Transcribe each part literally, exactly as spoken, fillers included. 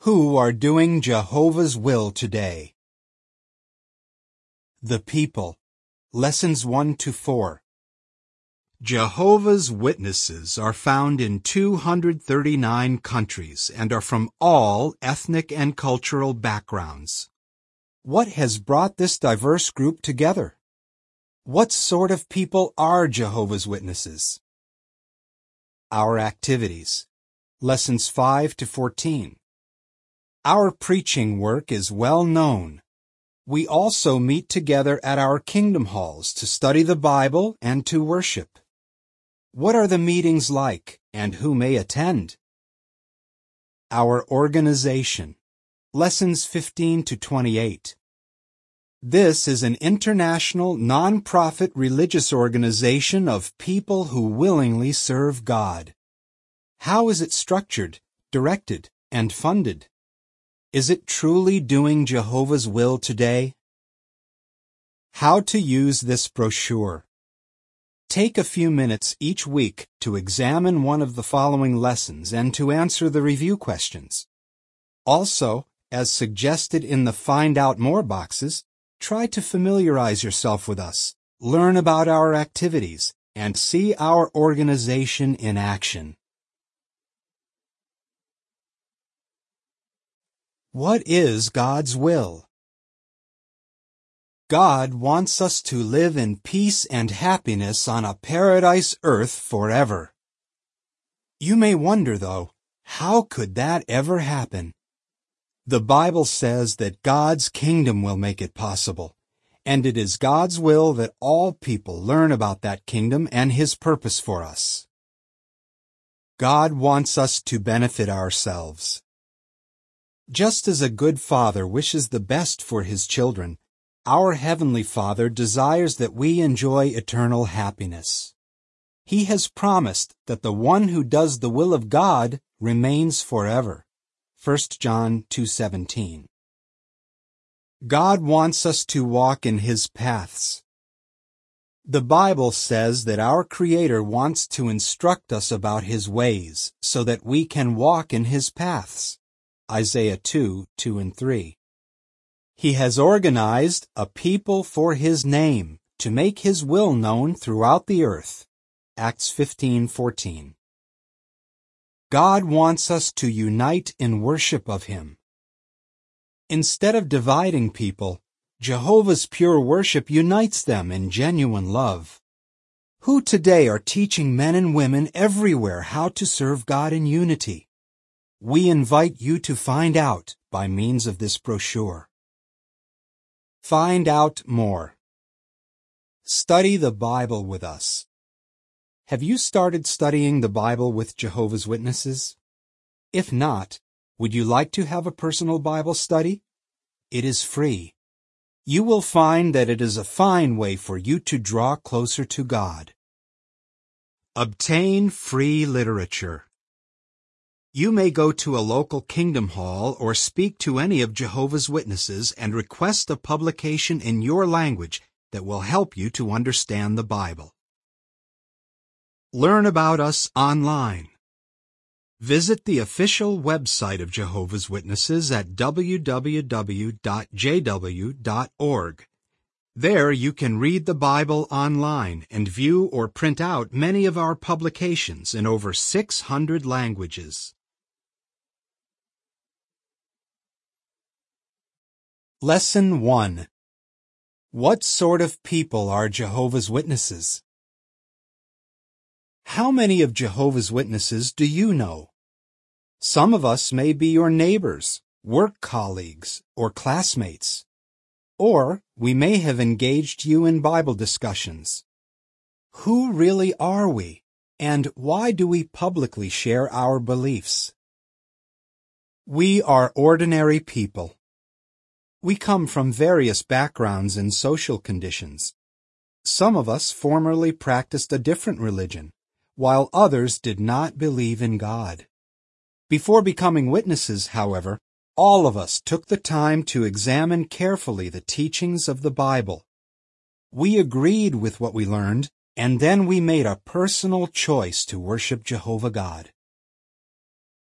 Who are doing Jehovah's will today? The people. Lessons one to four. Jehovah's Witnesses are found in two hundred thirty-nine countries and are from all ethnic and cultural backgrounds. What has brought this diverse group together? What sort of people are Jehovah's Witnesses? Our activities. Lessons five to fourteen. Our preaching work is well known. We also meet together at our kingdom halls to study the Bible and to worship. What are the meetings like, and who may attend? Our organization. Lessons fifteen to twenty-eight. This is an international, non-profit religious organization of people who willingly serve God. How is it structured, directed, and funded? Is it truly doing Jehovah's will today? How to use this brochure. Take a few minutes each week to examine one of the following lessons and to answer the review questions. Also, as suggested in the Find Out More boxes, try to familiarize yourself with us, learn about our activities, and see our organization in action. What is God's will? God wants us to live in peace and happiness on a paradise earth forever. You may wonder, though, how could that ever happen? The Bible says that God's kingdom will make it possible, and it is God's will that all people learn about that kingdom and His purpose for us. God wants us to benefit ourselves. Just as a good father wishes the best for his children, our Heavenly Father desires that we enjoy eternal happiness. He has promised that the one who does the will of God remains forever. First John two seventeen. God wants us to walk in His paths. The Bible says that our Creator wants to instruct us about His ways so that we can walk in His paths. Isaiah two, two and three. He has organized a people for His name to make His will known throughout the earth. Acts fifteen, fourteen. God wants us to unite in worship of Him. Instead of dividing people, Jehovah's pure worship unites them in genuine love. Who today are teaching men and women everywhere how to serve God in unity? We invite you to find out by means of this brochure. Find out more. Study the Bible with us. Have you started studying the Bible with Jehovah's Witnesses? If not, would you like to have a personal Bible study? It is free. You will find that it is a fine way for you to draw closer to God. Obtain free literature. You may go to a local kingdom hall or speak to any of Jehovah's Witnesses and request a publication in your language that will help you to understand the Bible. Learn about us online. Visit the official website of Jehovah's Witnesses at w w w dot j w dot org. There you can read the Bible online and view or print out many of our publications in over six hundred languages. Lesson one. What sort of people are Jehovah's Witnesses? How many of Jehovah's Witnesses do you know? Some of us may be your neighbors, work colleagues, or classmates. Or we may have engaged you in Bible discussions. Who really are we, and why do we publicly share our beliefs? We are ordinary people. We come from various backgrounds and social conditions. Some of us formerly practiced a different religion, while others did not believe in God. Before becoming witnesses, however, all of us took the time to examine carefully the teachings of the Bible. We agreed with what we learned, and then we made a personal choice to worship Jehovah God.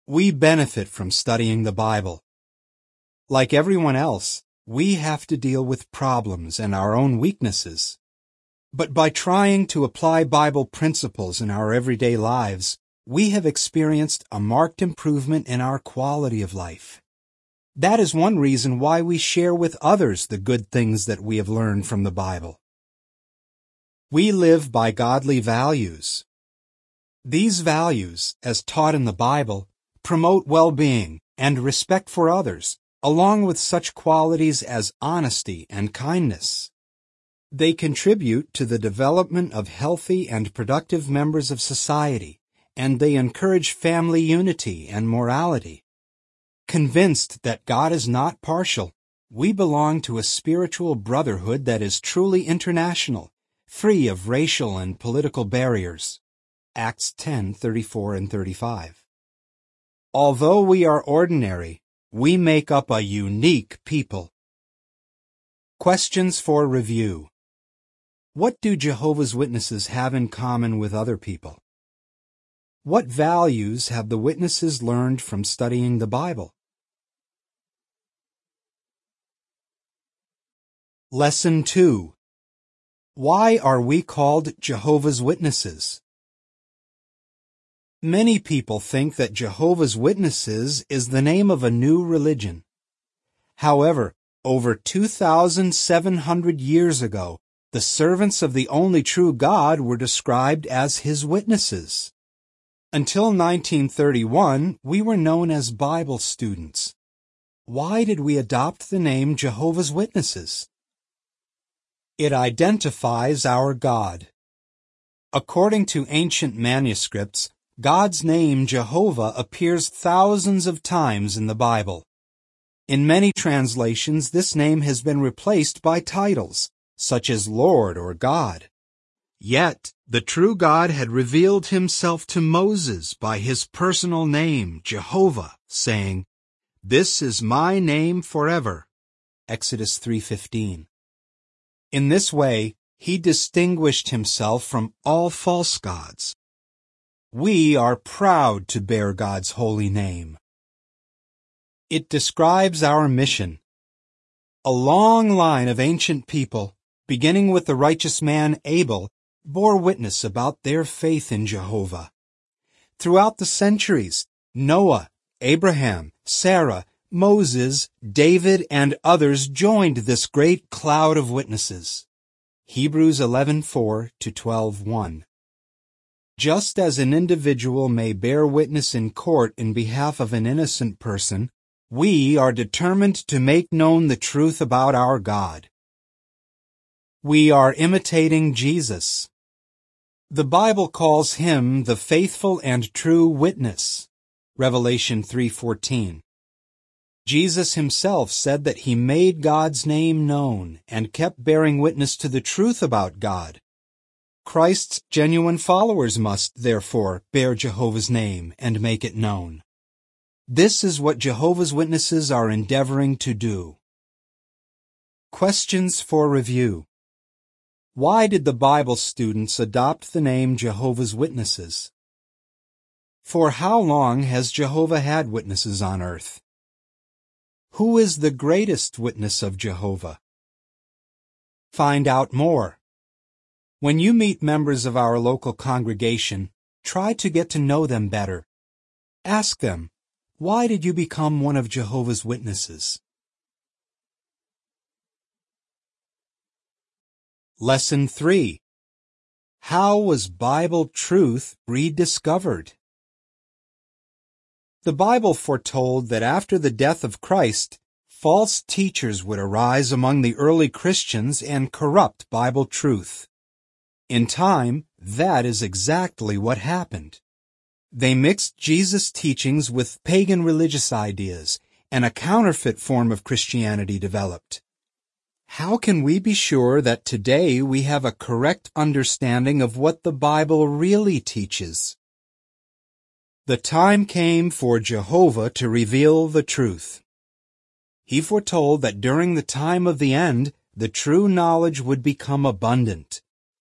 We benefit from studying the Bible. Like everyone else, we have to deal with problems and our own weaknesses. But by trying to apply Bible principles in our everyday lives, we have experienced a marked improvement in our quality of life. That is one reason why we share with others the good things that we have learned from the Bible. We live by godly values. These values, as taught in the Bible, promote well-being and respect for others, along with such qualities as honesty and kindness. They contribute to the development of healthy and productive members of society, and they encourage family unity and morality. Convinced that God is not partial, we belong to a spiritual brotherhood that is truly international, free of racial and political barriers. Acts ten thirty-four and thirty-five. Although we are ordinary, we make up a unique people. Questions for review. What do Jehovah's Witnesses have in common with other people? What values have the witnesses learned from studying the Bible? Lesson two. Why are we called Jehovah's Witnesses? Many people think that Jehovah's Witnesses is the name of a new religion. However, over two thousand seven hundred years ago, the servants of the only true God were described as His witnesses. Until nineteen thirty-one, we were known as Bible students. Why did we adopt the name Jehovah's Witnesses? It identifies our God. According to ancient manuscripts, God's name Jehovah appears thousands of times in the Bible. In many translations, this name has been replaced by titles, such as Lord or God. Yet, the true God had revealed Himself to Moses by His personal name, Jehovah, saying, "This is my name forever." Exodus three fifteen. In this way, He distinguished Himself from all false gods. We are proud to bear God's holy name. It describes our mission. A long line of ancient people, beginning with the righteous man Abel, bore witness about their faith in Jehovah. Throughout the centuries, Noah, Abraham, Sarah, Moses, David, and others joined this great cloud of witnesses. Hebrews eleven four to twelve one. Just as an individual may bear witness in court in behalf of an innocent person, we are determined to make known the truth about our God. We are imitating Jesus. The Bible calls Him the faithful and true witness. Revelation three fourteen. Jesus Himself said that He made God's name known and kept bearing witness to the truth about God. Christ's genuine followers must, therefore, bear Jehovah's name and make it known. This is what Jehovah's Witnesses are endeavoring to do. Questions for review. Why did the Bible students adopt the name Jehovah's Witnesses? For how long has Jehovah had witnesses on earth? Who is the greatest witness of Jehovah? Find out more. When you meet members of our local congregation, try to get to know them better. Ask them, why did you become one of Jehovah's Witnesses? Lesson three. How was Bible truth rediscovered? The Bible foretold that after the death of Christ, false teachers would arise among the early Christians and corrupt Bible truth. In time, that is exactly what happened. They mixed Jesus' teachings with pagan religious ideas, and a counterfeit form of Christianity developed. How can we be sure that today we have a correct understanding of what the Bible really teaches? The time came for Jehovah to reveal the truth. He foretold that during the time of the end, the true knowledge would become abundant.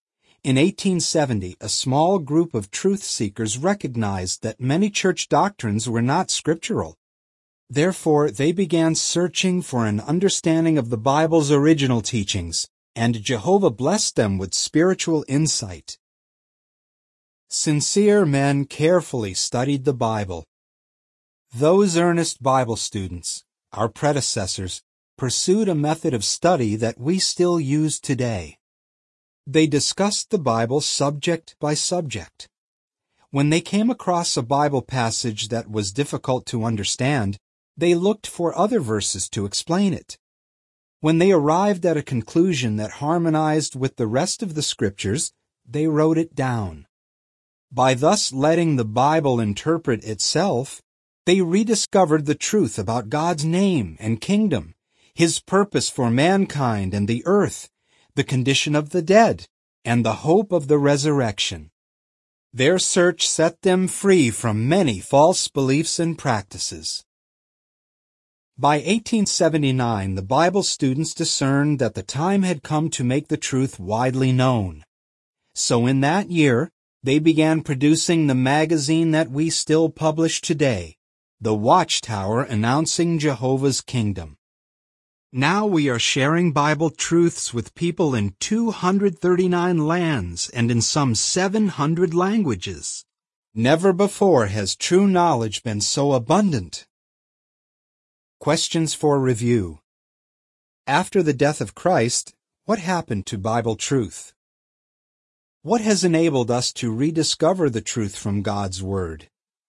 In eighteen seventy, a small group of truth seekers recognized that many church doctrines were not scriptural. Therefore, they began searching for an understanding of the Bible's original teachings, and Jehovah blessed them with spiritual insight. Sincere men carefully studied the Bible. Those earnest Bible students, our predecessors, pursued a method of study that we still use today. They discussed the Bible subject by subject. When they came across a Bible passage that was difficult to understand, they looked for other verses to explain it. When they arrived at a conclusion that harmonized with the rest of the Scriptures, they wrote it down. By thus letting the Bible interpret itself, they rediscovered the truth about God's name and kingdom, His purpose for mankind and the earth, the condition of the dead, and the hope of the resurrection. Their search set them free from many false beliefs and practices. By eighteen seventy-nine, the Bible students discerned that the time had come to make the truth widely known. So in that year, they began producing the magazine that we still publish today, The Watchtower Announcing Jehovah's Kingdom. Now we are sharing Bible truths with people in two hundred thirty-nine lands and in some seven hundred languages. Never before has true knowledge been so abundant. Questions for review. After the death of Christ, what happened to Bible truth? What has enabled us to rediscover the truth from God's Word?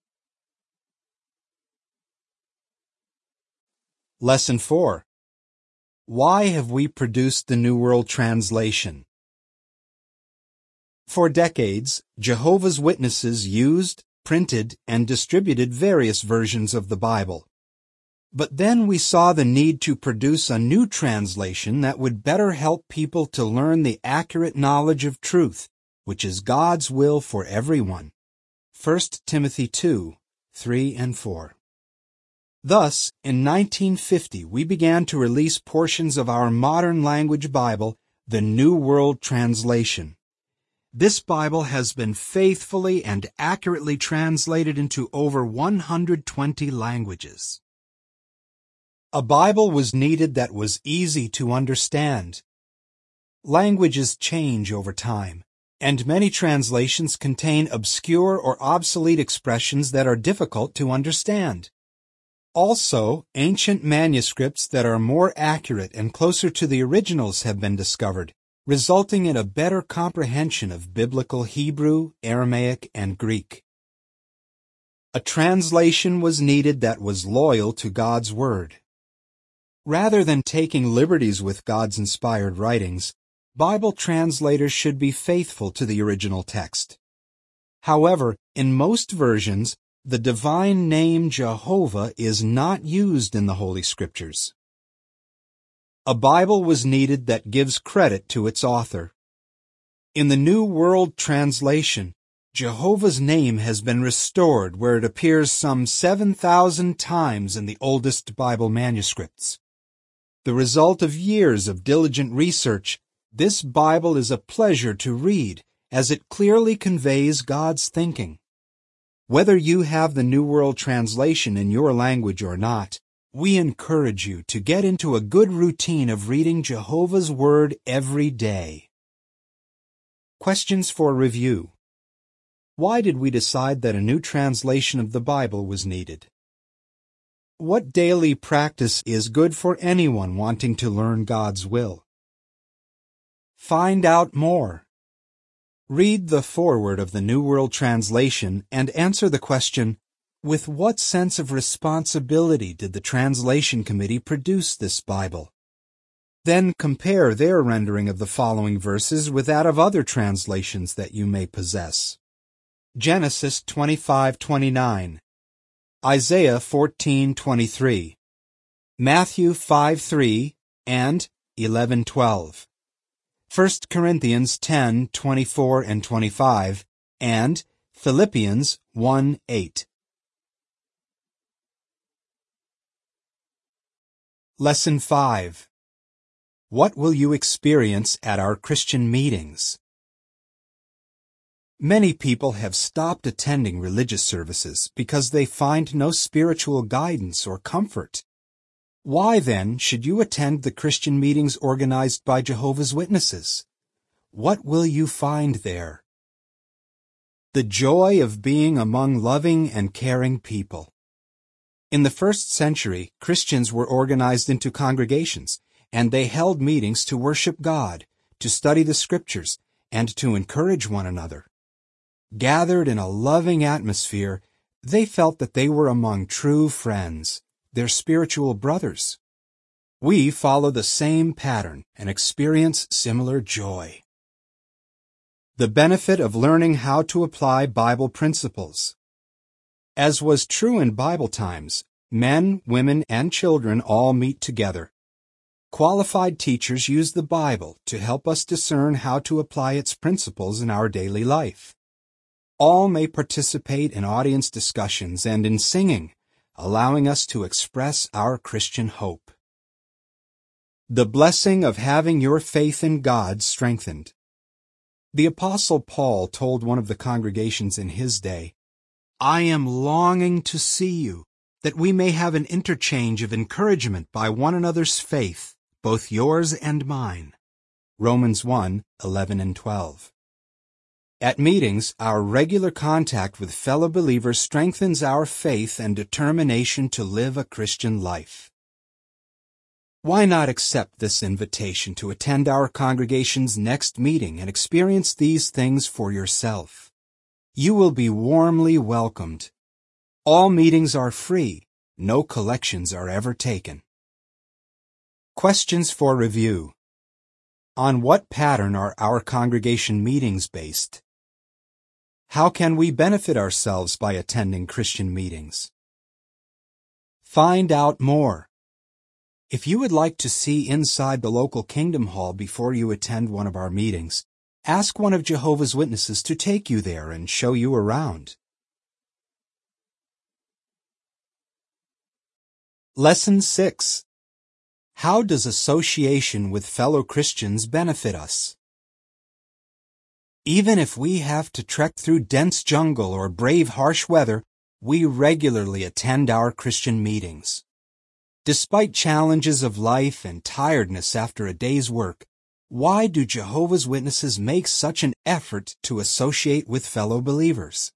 Lesson four. Why have we produced the New World Translation? For decades, Jehovah's Witnesses used, printed, and distributed various versions of the Bible. But then we saw the need to produce a new translation that would better help people to learn the accurate knowledge of truth, which is God's will for everyone. First Timothy two, three and four. Thus, in nineteen fifty, we began to release portions of our modern language Bible, the New World Translation. This Bible has been faithfully and accurately translated into over one hundred twenty languages. A Bible was needed that was easy to understand. Languages change over time, and many translations contain obscure or obsolete expressions that are difficult to understand. Also, ancient manuscripts that are more accurate and closer to the originals have been discovered, resulting in a better comprehension of Biblical Hebrew, Aramaic, and Greek. A translation was needed that was loyal to God's Word. Rather than taking liberties with God's inspired writings, Bible translators should be faithful to the original text. However, in most versions, the divine name Jehovah is not used in the Holy Scriptures. A Bible was needed that gives credit to its author. In the New World Translation, Jehovah's name has been restored where it appears some seven thousand times in the oldest Bible manuscripts. The result of years of diligent research, this Bible is a pleasure to read as it clearly conveys God's thinking. Whether you have the New World Translation in your language or not, we encourage you to get into a good routine of reading Jehovah's Word every day. Questions for review. Why did we decide that a new translation of the Bible was needed? What daily practice is good for anyone wanting to learn God's will? Find out more. Read the foreword of the New World Translation and answer the question, with what sense of responsibility did the Translation Committee produce this Bible? Then compare their rendering of the following verses with that of other translations that you may possess. Genesis twenty-five twenty-nine, Isaiah fourteen twenty-three, Matthew five three, and eleven twelve. First Corinthians ten twenty-four and twenty-five, and Philippians one eight. Lesson five. What will you experience at our Christian meetings? Many people have stopped attending religious services because they find no spiritual guidance or comfort. Why, then, should you attend the Christian meetings organized by Jehovah's Witnesses? What will you find there? The joy of being among loving and caring people. In the first century, Christians were organized into congregations, and they held meetings to worship God, to study the Scriptures, and to encourage one another. Gathered in a loving atmosphere, they felt that they were among true friends, their spiritual brothers. We follow the same pattern and experience similar joy. The benefit of learning how to apply Bible principles. As was true in Bible times, men, women, and children all meet together. Qualified teachers use the Bible to help us discern how to apply its principles in our daily life. All may participate in audience discussions and in singing, allowing us to express our Christian hope. The blessing of having your faith in God strengthened. The Apostle Paul told one of the congregations in his day, "I am longing to see you, that we may have an interchange of encouragement by one another's faith, both yours and mine." Romans one, eleven and twelve. At meetings, our regular contact with fellow believers strengthens our faith and determination to live a Christian life. Why not accept this invitation to attend our congregation's next meeting and experience these things for yourself? You will be warmly welcomed. All meetings are free. No collections are ever taken. Questions for review. On what pattern are our congregation meetings based? How can we benefit ourselves by attending Christian meetings? Find out more. If you would like to see inside the local Kingdom Hall before you attend one of our meetings, ask one of Jehovah's Witnesses to take you there and show you around. Lesson six. How does association with fellow Christians benefit us? Even if we have to trek through dense jungle or brave harsh weather, we regularly attend our Christian meetings. Despite challenges of life and tiredness after a day's work, why do Jehovah's Witnesses make such an effort to associate with fellow believers?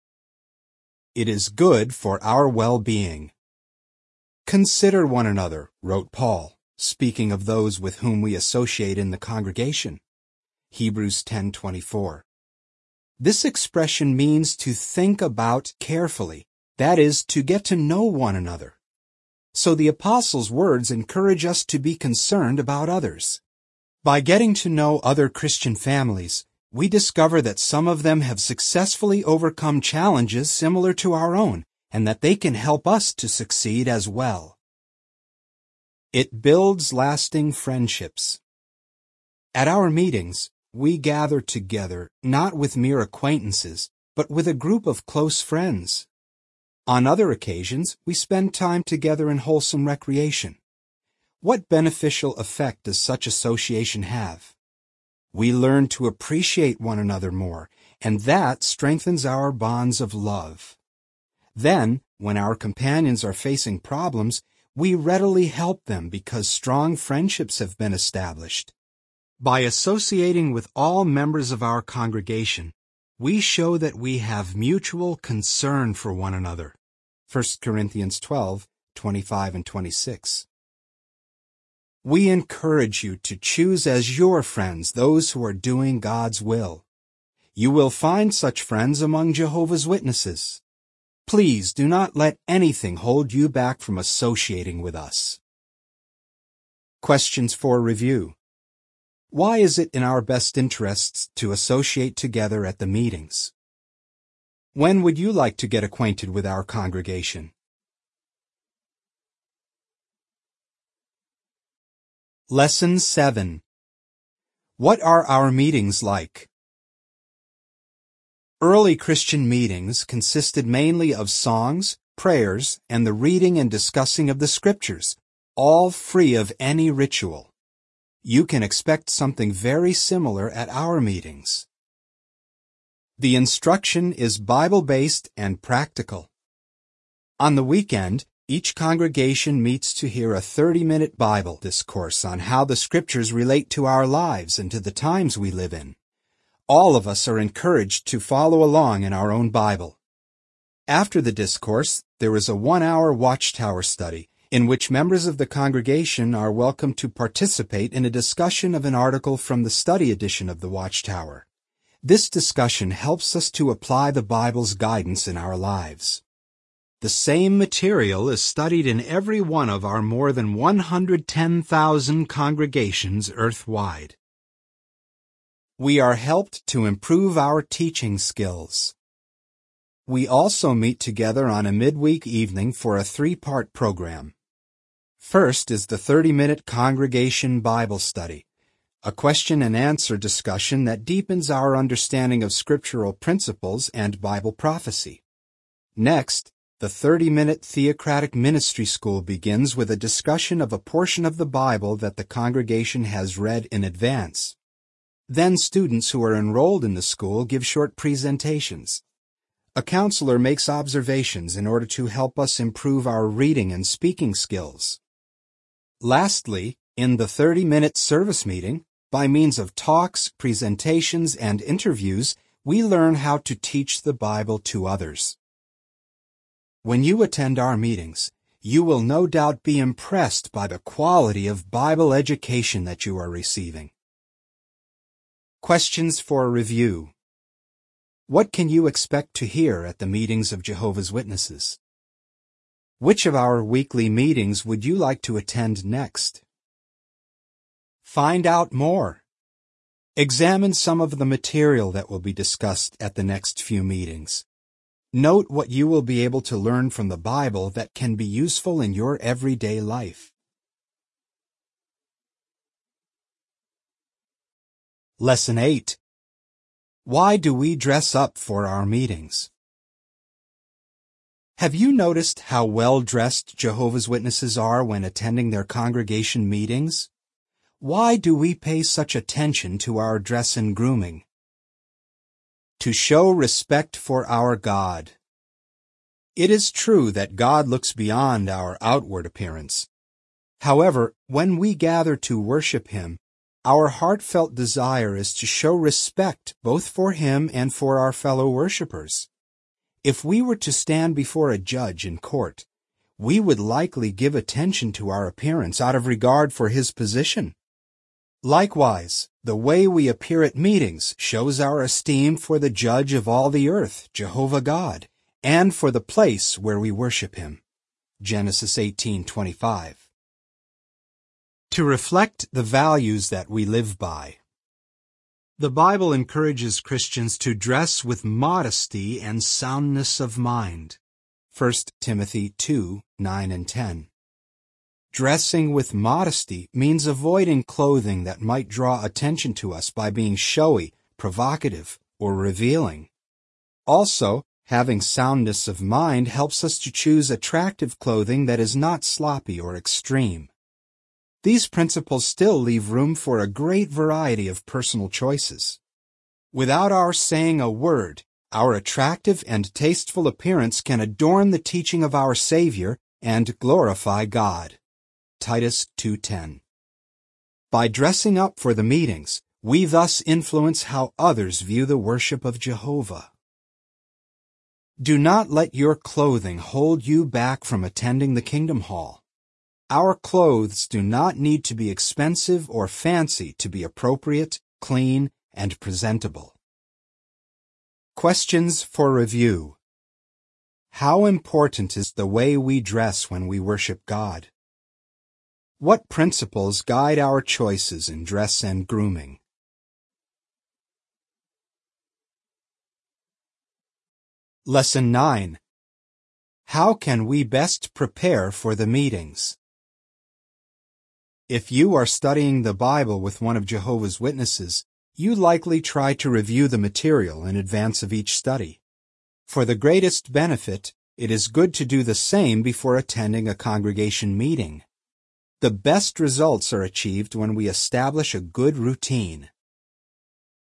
It is good for our well-being. Consider one another, wrote Paul, speaking of those with whom we associate in the congregation. Hebrews ten twenty-four. This expression means to think about carefully, that is, to get to know one another. So the Apostle's words encourage us to be concerned about others. By getting to know other Christian families, we discover that some of them have successfully overcome challenges similar to our own, and that they can help us to succeed as well. It builds lasting friendships. At our meetings, we gather together not with mere acquaintances, but with a group of close friends. On other occasions, we spend time together in wholesome recreation. What beneficial effect does such association have? We learn to appreciate one another more, and that strengthens our bonds of love. Then, when our companions are facing problems, we readily help them because strong friendships have been established. By associating with all members of our congregation, we show that we have mutual concern for one another. First Corinthians twelve, twenty-five and twenty-six. We encourage you to choose as your friends those who are doing God's will. You will find such friends among Jehovah's Witnesses. Please do not let anything hold you back from associating with us. Questions for review. Why is it in our best interests to associate together at the meetings? When would you like to get acquainted with our congregation? Lesson seven. What are our meetings like? Early Christian meetings consisted mainly of songs, prayers, and the reading and discussing of the Scriptures, all free of any ritual. You can expect something very similar at our meetings. The instruction is Bible-based and practical. On the weekend, each congregation meets to hear a thirty-minute Bible discourse on how the Scriptures relate to our lives and to the times we live in. All of us are encouraged to follow along in our own Bible. After the discourse, there is a one-hour Watchtower study, in which members of the congregation are welcome to participate in a discussion of an article from the study edition of the Watchtower. This discussion helps us to apply the Bible's guidance in our lives. The same material is studied in every one of our more than one hundred ten thousand congregations earthwide. We are helped to improve our teaching skills. We also meet together on a midweek evening for a three-part program. First is the thirty-minute Congregation Bible Study, a question-and-answer discussion that deepens our understanding of scriptural principles and Bible prophecy. Next, the thirty-minute Theocratic Ministry School begins with a discussion of a portion of the Bible that the congregation has read in advance. Then students who are enrolled in the school give short presentations. A counselor makes observations in order to help us improve our reading and speaking skills. Lastly, in the thirty-minute service meeting, by means of talks, presentations, and interviews, we learn how to teach the Bible to others. When you attend our meetings, you will no doubt be impressed by the quality of Bible education that you are receiving. Questions for review. What can you expect to hear at the meetings of Jehovah's Witnesses? Which of our weekly meetings would you like to attend next? Find out more. Examine some of the material that will be discussed at the next few meetings. Note what you will be able to learn from the Bible that can be useful in your everyday life. Lesson eight. Why do we dress up for our meetings? Have you noticed how well-dressed Jehovah's Witnesses are when attending their congregation meetings? Why do we pay such attention to our dress and grooming? To show respect for our God. It is true that God looks beyond our outward appearance. However, when we gather to worship Him, our heartfelt desire is to show respect both for Him and for our fellow worshipers. If we were to stand before a judge in court, we would likely give attention to our appearance out of regard for his position. Likewise, the way we appear at meetings shows our esteem for the Judge of all the earth, Jehovah God, and for the place where we worship Him. Genesis eighteen twenty-five. To reflect the values that we live by. The Bible encourages Christians to dress with modesty and soundness of mind. First Timothy two, nine and ten. Dressing with modesty means avoiding clothing that might draw attention to us by being showy, provocative, or revealing. Also, having soundness of mind helps us to choose attractive clothing that is not sloppy or extreme. These principles still leave room for a great variety of personal choices. Without our saying a word, our attractive and tasteful appearance can adorn the teaching of our Savior and glorify God. Titus two ten. By dressing up for the meetings, we thus influence how others view the worship of Jehovah. Do not let your clothing hold you back from attending the Kingdom Hall. Our clothes do not need to be expensive or fancy to be appropriate, clean, and presentable. Questions for review. How important is the way we dress when we worship God? What principles guide our choices in dress and grooming? Lesson nine. How can we best prepare for the meetings? If you are studying the Bible with one of Jehovah's Witnesses, you likely try to review the material in advance of each study. For the greatest benefit, it is good to do the same before attending a congregation meeting. The best results are achieved when we establish a good routine.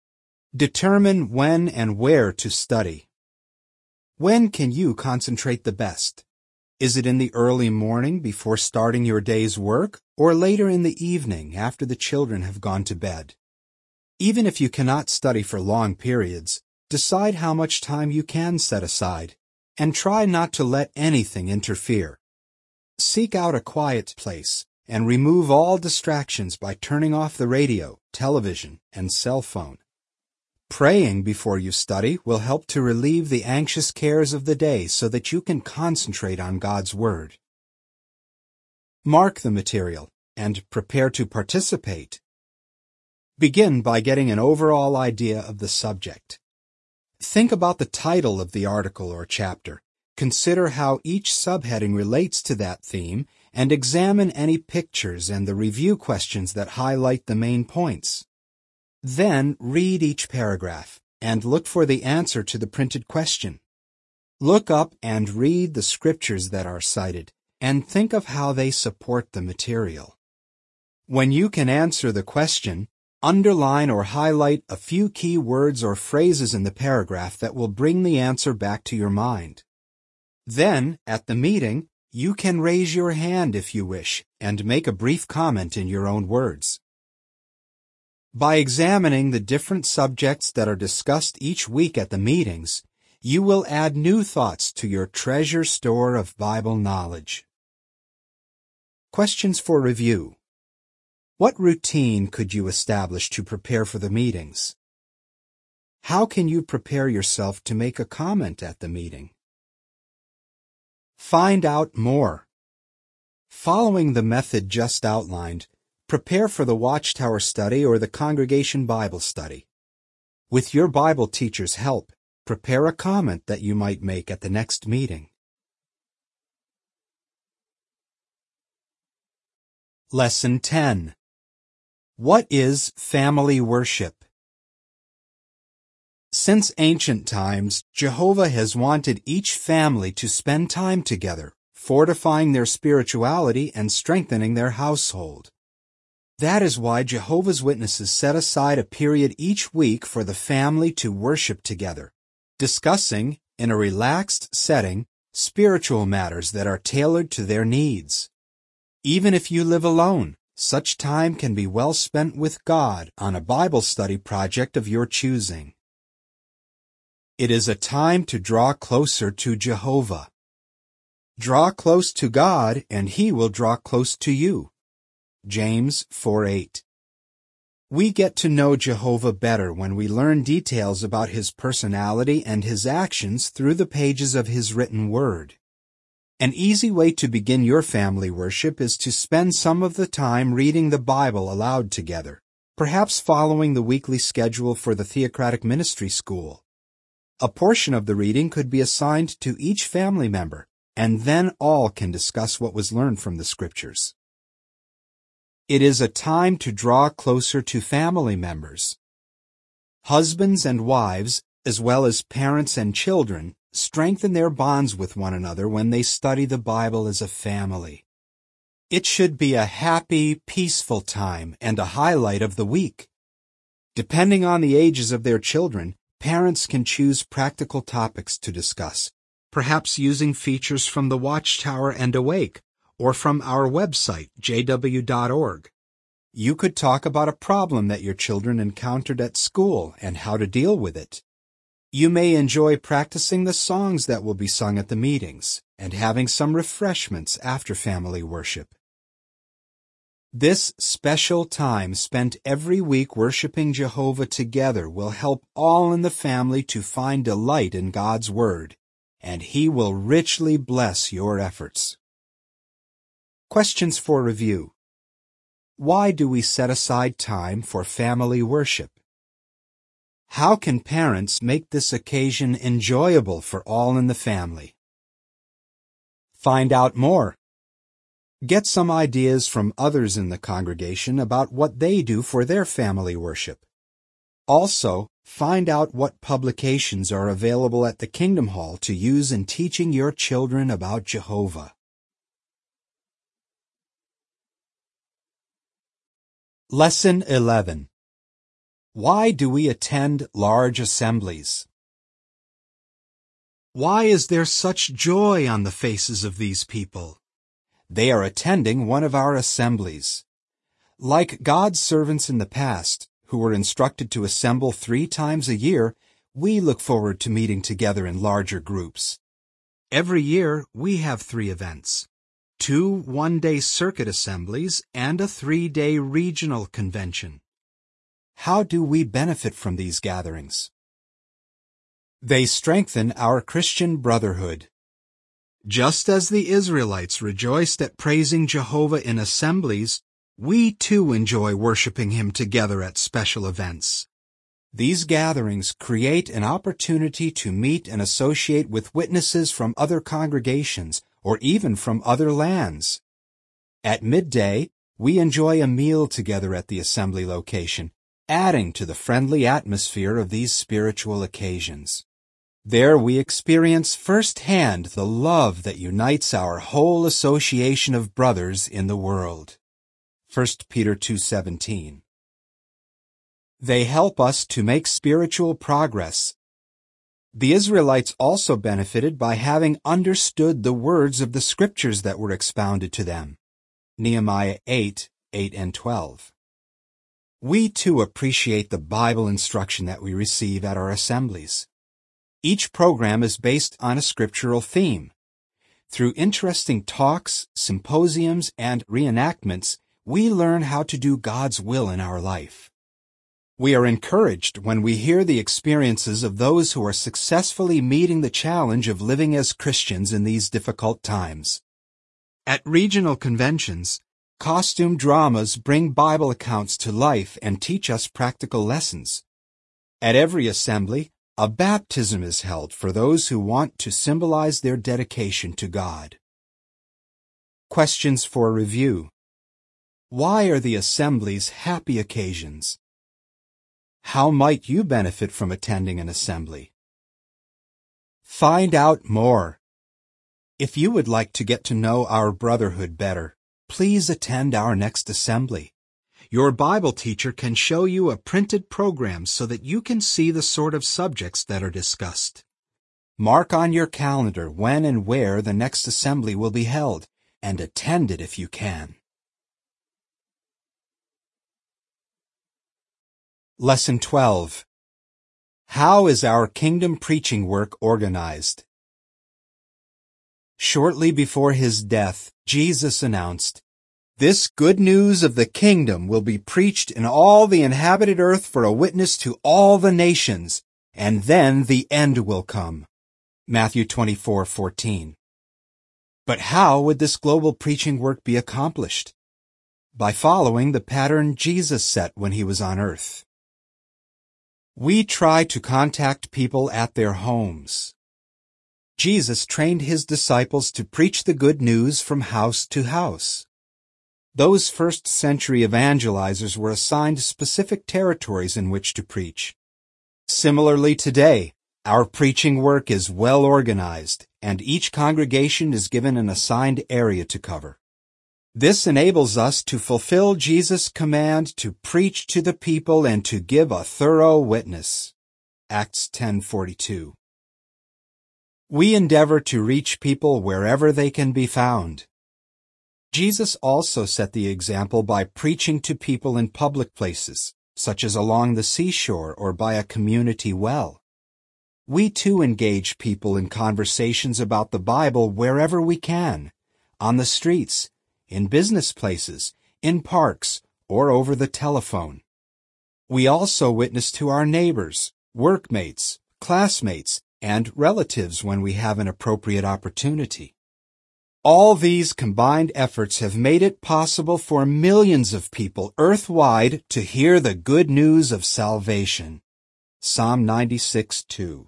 Determine when and where to study. When can you concentrate the best? Is it in the early morning before starting your day's work, or later in the evening after the children have gone to bed? Even if you cannot study for long periods, decide how much time you can set aside, and try not to let anything interfere. Seek out a quiet place and remove all distractions by turning off the radio, television, and cell phone. Praying before you study will help to relieve the anxious cares of the day so that you can concentrate on God's Word. Mark the material and prepare to participate. Begin by getting an overall idea of the subject. Think about the title of the article or chapter. Consider how each subheading relates to that theme, and examine any pictures and the review questions that highlight the main points. Then read each paragraph and look for the answer to the printed question. Look up and read the scriptures that are cited, and think of how they support the material. When you can answer the question, underline or highlight a few key words or phrases in the paragraph that will bring the answer back to your mind. Then, at the meeting, you can raise your hand if you wish and make a brief comment in your own words. By examining the different subjects that are discussed each week at the meetings, you will add new thoughts to your treasure store of Bible knowledge. Questions for review. What routine could you establish to prepare for the meetings? How can you prepare yourself to make a comment at the meeting? Find out more. Following the method just outlined, prepare for the Watchtower study or the Congregation Bible study. With your Bible teacher's help, prepare a comment that you might make at the next meeting. Lesson ten. What is family worship? Since ancient times, Jehovah has wanted each family to spend time together, fortifying their spirituality and strengthening their household. That is why Jehovah's Witnesses set aside a period each week for the family to worship together, discussing, in a relaxed setting, spiritual matters that are tailored to their needs. Even if you live alone, such time can be well spent with God on a Bible study project of your choosing. It is a time to draw closer to Jehovah. Draw close to God, and He will draw close to you. James four eight. We get to know Jehovah better when we learn details about His personality and His actions through the pages of His written Word. An easy way to begin your family worship is to spend some of the time reading the Bible aloud together, perhaps following the weekly schedule for the Theocratic Ministry School. A portion of the reading could be assigned to each family member, and then all can discuss what was learned from the Scriptures. It is a time to draw closer to family members. Husbands and wives, as well as parents and children, strengthen their bonds with one another when they study the Bible as a family. It should be a happy, peaceful time and a highlight of the week. Depending on the ages of their children, parents can choose practical topics to discuss, perhaps using features from the Watchtower and Awake, or from our website, j w dot org. You could talk about a problem that your children encountered at school and how to deal with it. You may enjoy practicing the songs that will be sung at the meetings and having some refreshments after family worship. This special time spent every week worshiping Jehovah together will help all in the family to find delight in God's Word, and He will richly bless your efforts. Questions for review. Why do we set aside time for family worship? How can parents make this occasion enjoyable for all in the family? Find out more. Get some ideas from others in the congregation about what they do for their family worship. Also, find out what publications are available at the Kingdom Hall to use in teaching your children about Jehovah. Lesson eleven. Why do we attend large assemblies? Why is there such joy on the faces of these people? They are attending one of our assemblies. Like God's servants in the past, who were instructed to assemble three times a year, we look forward to meeting together in larger groups. Every year, we have three events: two one-day circuit assemblies and a three-day regional convention. How do we benefit from these gatherings? They strengthen our Christian brotherhood. Just as the Israelites rejoiced at praising Jehovah in assemblies, we too enjoy worshiping Him together at special events. These gatherings create an opportunity to meet and associate with witnesses from other congregations or even from other lands. At midday, we enjoy a meal together at the assembly location, adding to the friendly atmosphere of these spiritual occasions. There we experience firsthand the love that unites our whole association of brothers in the world. First Peter two seventeen. They help us to make spiritual progress. The Israelites also benefited by having understood the words of the scriptures that were expounded to them. Nehemiah eight, eight and twelve. We too appreciate the Bible instruction that we receive at our assemblies. Each program is based on a scriptural theme. Through interesting talks, symposiums, and reenactments, we learn how to do God's will in our life. We are encouraged when we hear the experiences of those who are successfully meeting the challenge of living as Christians in these difficult times. At regional conventions, costume dramas bring Bible accounts to life and teach us practical lessons. At every assembly, a baptism is held for those who want to symbolize their dedication to God. Questions for review. Why are the assemblies happy occasions? How might you benefit from attending an assembly? Find out more. If you would like to get to know our brotherhood better, please attend our next assembly. Your Bible teacher can show you a printed program so that you can see the sort of subjects that are discussed. Mark on your calendar when and where the next assembly will be held, and attend it if you can. Lesson twelve. How is our kingdom preaching work organized? Shortly before his death, Jesus announced, "This good news of the kingdom will be preached in all the inhabited earth for a witness to all the nations, and then the end will come." Matthew twenty-four fourteen. But how would this global preaching work be accomplished? By following the pattern Jesus set when he was on earth. We try to contact people at their homes. Jesus trained his disciples to preach the good news from house to house. Those first-century evangelizers were assigned specific territories in which to preach. Similarly today, our preaching work is well organized, and each congregation is given an assigned area to cover. This enables us to fulfill Jesus' command to preach to the people and to give a thorough witness. Acts ten forty-two. We endeavor to reach people wherever they can be found. Jesus also set the example by preaching to people in public places, such as along the seashore or by a community well. We too engage people in conversations about the Bible wherever we can, on the streets, in business places, in parks, or over the telephone. We also witness to our neighbors, workmates, classmates, and relatives when we have an appropriate opportunity. All these combined efforts have made it possible for millions of people earthwide to hear the good news of salvation. Psalm ninety-six two.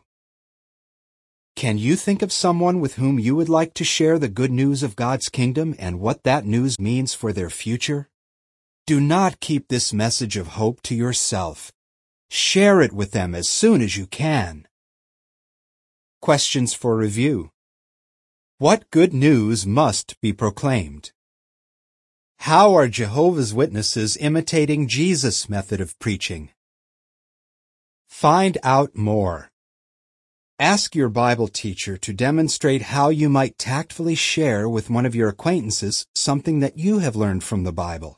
Can you think of someone with whom you would like to share the good news of God's kingdom and what that news means for their future? Do not keep this message of hope to yourself. Share it with them as soon as you can. Questions for review. What good news must be proclaimed? How are Jehovah's Witnesses imitating Jesus' method of preaching? Find out more. Ask your Bible teacher to demonstrate how you might tactfully share with one of your acquaintances something that you have learned from the Bible.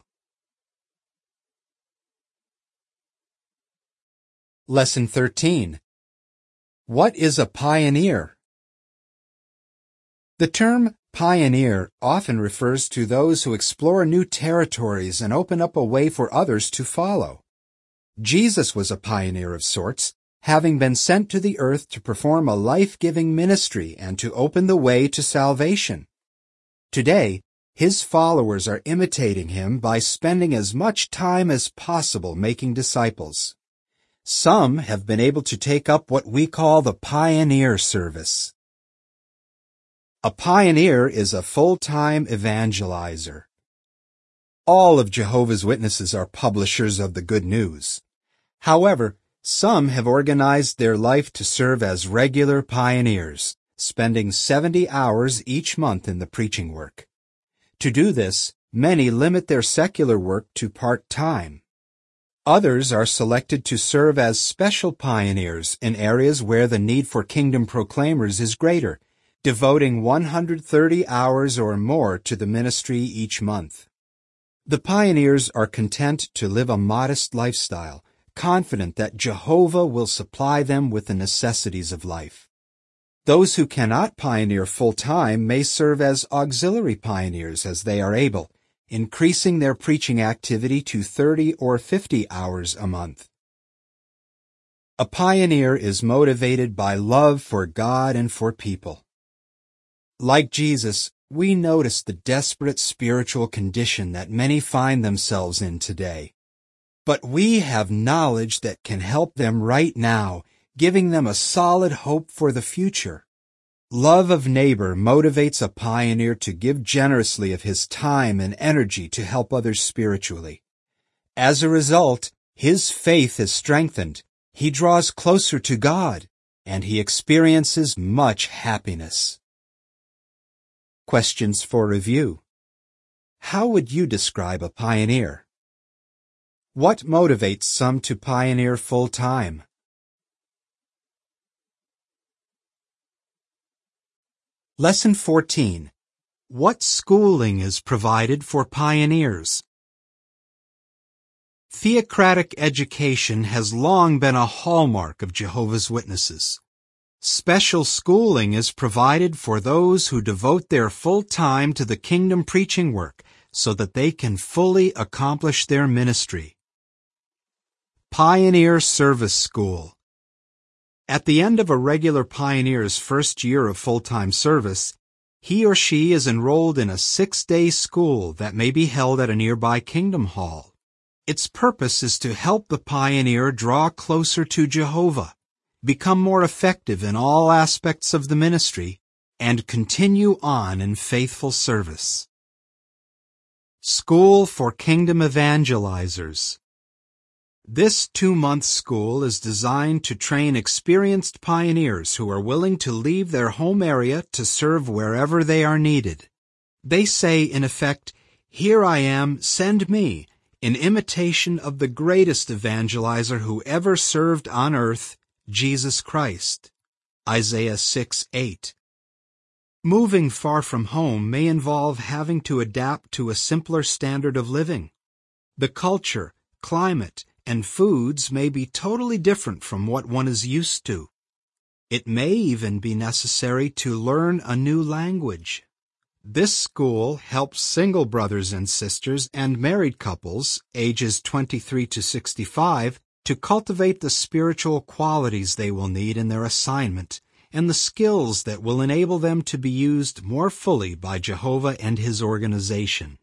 Lesson thirteen. What is a pioneer? The term pioneer often refers to those who explore new territories and open up a way for others to follow. Jesus was a pioneer of sorts, having been sent to the earth to perform a life-giving ministry and to open the way to salvation. Today, his followers are imitating him by spending as much time as possible making disciples. Some have been able to take up what we call the pioneer service. A pioneer is a full-time evangelizer. All of Jehovah's Witnesses are publishers of the good news. However, some have organized their life to serve as regular pioneers, spending seventy hours each month in the preaching work. To do this, many limit their secular work to part-time. Others are selected to serve as special pioneers in areas where the need for kingdom proclaimers is greater, devoting one hundred thirty hours or more to the ministry each month. The pioneers are content to live a modest lifestyle, confident that Jehovah will supply them with the necessities of life. Those who cannot pioneer full-time may serve as auxiliary pioneers as they are able, increasing their preaching activity to thirty or fifty hours a month. A pioneer is motivated by love for God and for people. Like Jesus, we notice the desperate spiritual condition that many find themselves in today. But we have knowledge that can help them right now, giving them a solid hope for the future. Love of neighbor motivates a pioneer to give generously of his time and energy to help others spiritually. As a result, his faith is strengthened, he draws closer to God, and he experiences much happiness. Questions for review. How would you describe a pioneer? What motivates some to pioneer full-time? Lesson fourteen. What schooling is provided for pioneers? Theocratic education has long been a hallmark of Jehovah's Witnesses. Special schooling is provided for those who devote their full time to the kingdom preaching work so that they can fully accomplish their ministry. Pioneer Service School. At the end of a regular pioneer's first year of full-time service, he or she is enrolled in a six-day school that may be held at a nearby Kingdom Hall. Its purpose is to help the pioneer draw closer to Jehovah, become more effective in all aspects of the ministry, and continue on in faithful service. School for Kingdom Evangelizers. This two-month school is designed to train experienced pioneers who are willing to leave their home area to serve wherever they are needed. They say, in effect, "Here I am, send me," in imitation of the greatest evangelizer who ever served on earth, Jesus Christ. Isaiah six eight. Moving far from home may involve having to adapt to a simpler standard of living. The culture, climate, and foods may be totally different from what one is used to. It may even be necessary to learn a new language. This school helps single brothers and sisters and married couples, ages twenty-three to sixty-five, to cultivate the spiritual qualities they will need in their assignment and the skills that will enable them to be used more fully by Jehovah and his organization.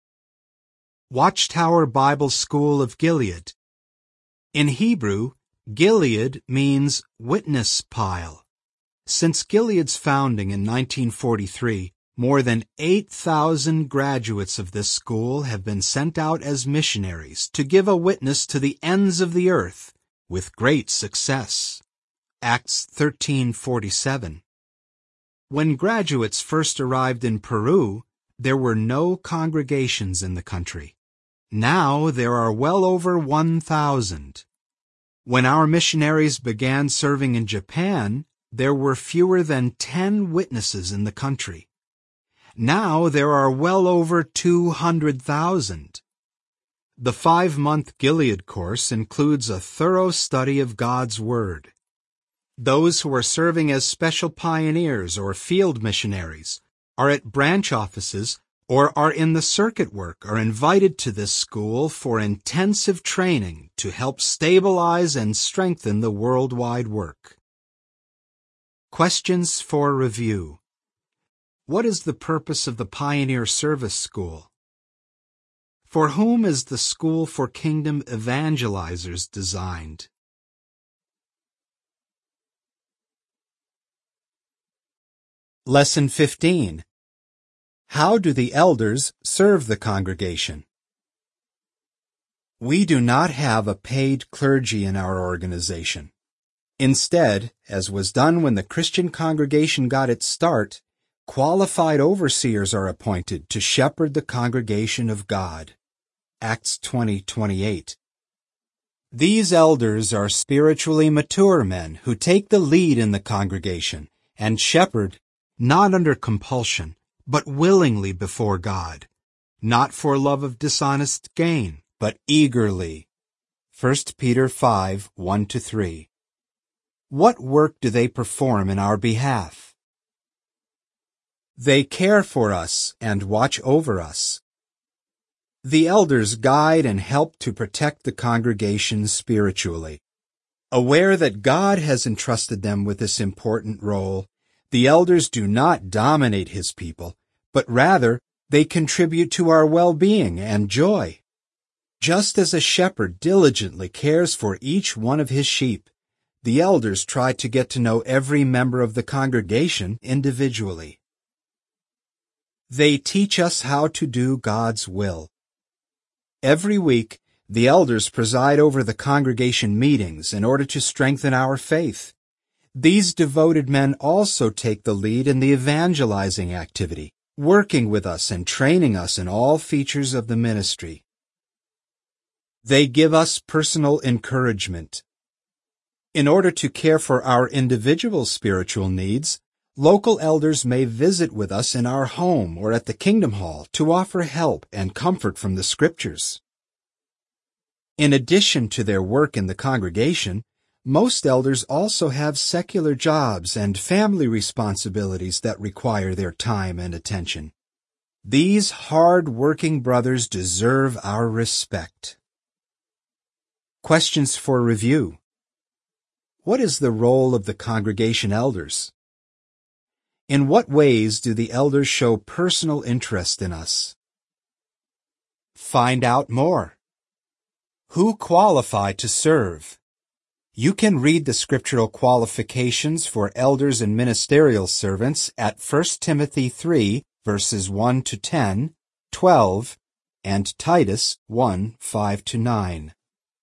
Watchtower Bible School of Gilead. In Hebrew, Gilead means witness pile. Since Gilead's founding in nineteen forty-three, more than eight thousand graduates of this school have been sent out as missionaries to give a witness to the ends of the earth, with great success. Acts thirteen forty-seven. When graduates first arrived in Peru, there were no congregations in the country. Now there are well over one thousand. When our missionaries began serving in Japan, there were fewer than ten witnesses in the country. Now there are well over two hundred thousand. The five-month Gilead course includes a thorough study of God's Word. Those who are serving as special pioneers or field missionaries, are at branch offices, or are in the circuit work are invited to this school for intensive training to help stabilize and strengthen the worldwide work. Questions for review. What is the purpose of the Pioneer Service School? For whom is the School for Kingdom Evangelizers designed? Lesson fifteen. How do the elders serve the congregation? We do not have a paid clergy in our organization. Instead, as was done when the Christian congregation got its start, qualified overseers are appointed to shepherd the congregation of God. Acts twenty twenty-eight. These elders are spiritually mature men who take the lead in the congregation and shepherd not under compulsion, but willingly before God, not for love of dishonest gain, but eagerly. First Peter five, one to three. What work do they perform in our behalf? They care for us and watch over us. The elders guide and help to protect the congregation spiritually. Aware that God has entrusted them with this important role, the elders do not dominate His people, but rather they contribute to our well-being and joy. Just as a shepherd diligently cares for each one of his sheep, the elders try to get to know every member of the congregation individually. They teach us how to do God's will. Every week, the elders preside over the congregation meetings in order to strengthen our faith. These devoted men also take the lead in the evangelizing activity, working with us and training us in all features of the ministry. They give us personal encouragement. In order to care for our individual spiritual needs, local elders may visit with us in our home or at the Kingdom Hall to offer help and comfort from the Scriptures. In addition to their work in the congregation, most elders also have secular jobs and family responsibilities that require their time and attention. These hard-working brothers deserve our respect. Questions for review. What is the role of the congregation elders? In what ways do the elders show personal interest in us? Find out more. Who qualify to serve? You can read the scriptural qualifications for elders and ministerial servants at First Timothy three, verses one to ten, twelve, and Titus one, five to nine.